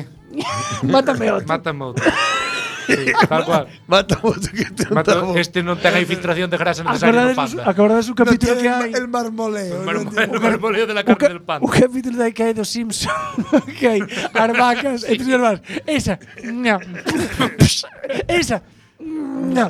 mátame otro. mátame outro. Sí, tal cual. Mata otro que te Mata, este non ten a infiltración de grasa necesaria no panda. Acordades un No capítulo tiene que hai? el marmoleo. El marmoleo de la carne del panda. Un capítulo de que hai dos Simpsons que hai as vacas e tres vacas. Esa. No. Esa. No.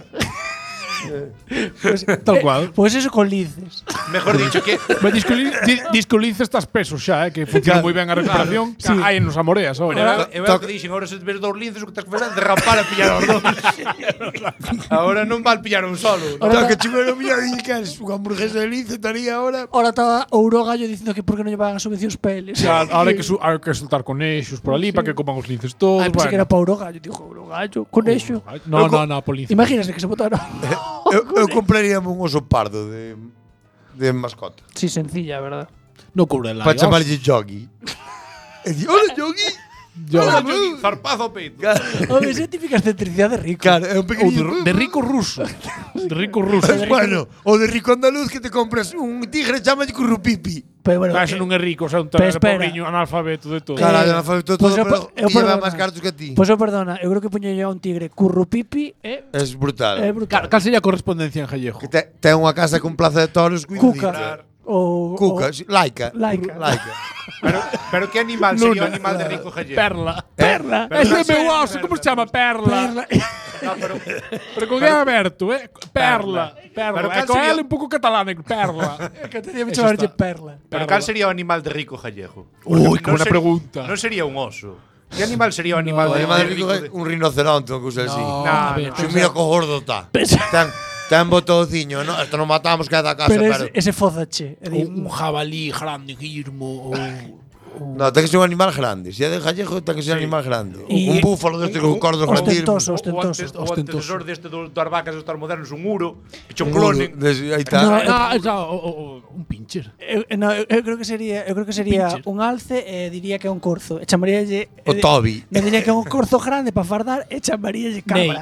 Pues, Tal cual. Pues eso con linces. Mejor dicho que Disco lince estás pesos xa, que funciona moi ben a recuperación. Sí. Hai nos amoreas, ora. eu é o que dixen, agora se ves dous linces o que tens que fazer é derrapar a pillar os dous. Agora non val pillar un solo. Ahora que chumero mía dije que es una hamburguesa de lince estaría ahora. Ahora estaba Ouro Gallo dicindo que por que non llevaban subvencións peles. Ahora hai que soltar conexos por ali para que coman os linces todos. Pensé que era para Ouro Gallo. Dijo Ouro Gallo, conexo. No, por lince. Imagínate que se botaron. Eu compraríamos un oso pardo de mascota. Sí, sencilla, verdad. No cubre la. Para chamarlle Yogi. E di, hola Yogi. Hola, Yogi, zarpazo ao peito. Home, esa é típica excentricidade de rico. Claro, é un Ou pequeniño. de rico ruso. De rico ruso. Bueno, o de rico andaluz que te compras un tigre chamalle currupipi. Pero bueno, Ese non é rico, o sea, un pero espera. pobriño analfabeto de todo. Claro, ya fue todo, pues pero eu lleva perdona. máis cartos que a ti. Pois eu perdona, eu creo que puño yo a un tigre currupipi Es brutal. brutal. Cal sería a correspondencia en gallego? Que ten unha casa con plaza de toros Cuca. cuidadita. O Cuca, sí, laica. Laica. Pero que animal sería o animal de rico gallego? Perla. Perla. Ese é meu oso, como se chama? Perla. No, Pero con E aberto, Perla. Pero Perla. cal E con sería- L un pouco catalán, Perla. Que tería que Eso chamarlle está. perla. Pero cal sería o animal de rico gallego? Uy, qué Non buena pregunta. Non sería un oso. Que animal sería o animal O de animal de rico? rico un rinoceronte, unha cousa así. No, a ver, ver, Si mira co gordo está. Ten botociño, no, esto non matamos que é da casa, Pero pero. ese fozache. É dicir, un jabalí grande, Guillermo. No, ten que ser un animal grande. Se é de gallego, ten que ser un animal grande. Y- Un búfalo deste con cordos grandísimos. Ostentoso. O antecesor deste das vacas dos modernos, un uro, que Un clonen. Aí está. Un pincher. eu creo que sería Pincher. un alce e diría que é un corzo. E chamaríalle O Toby. Non diría que é un corzo grande para fardar e chamaríalle cabra.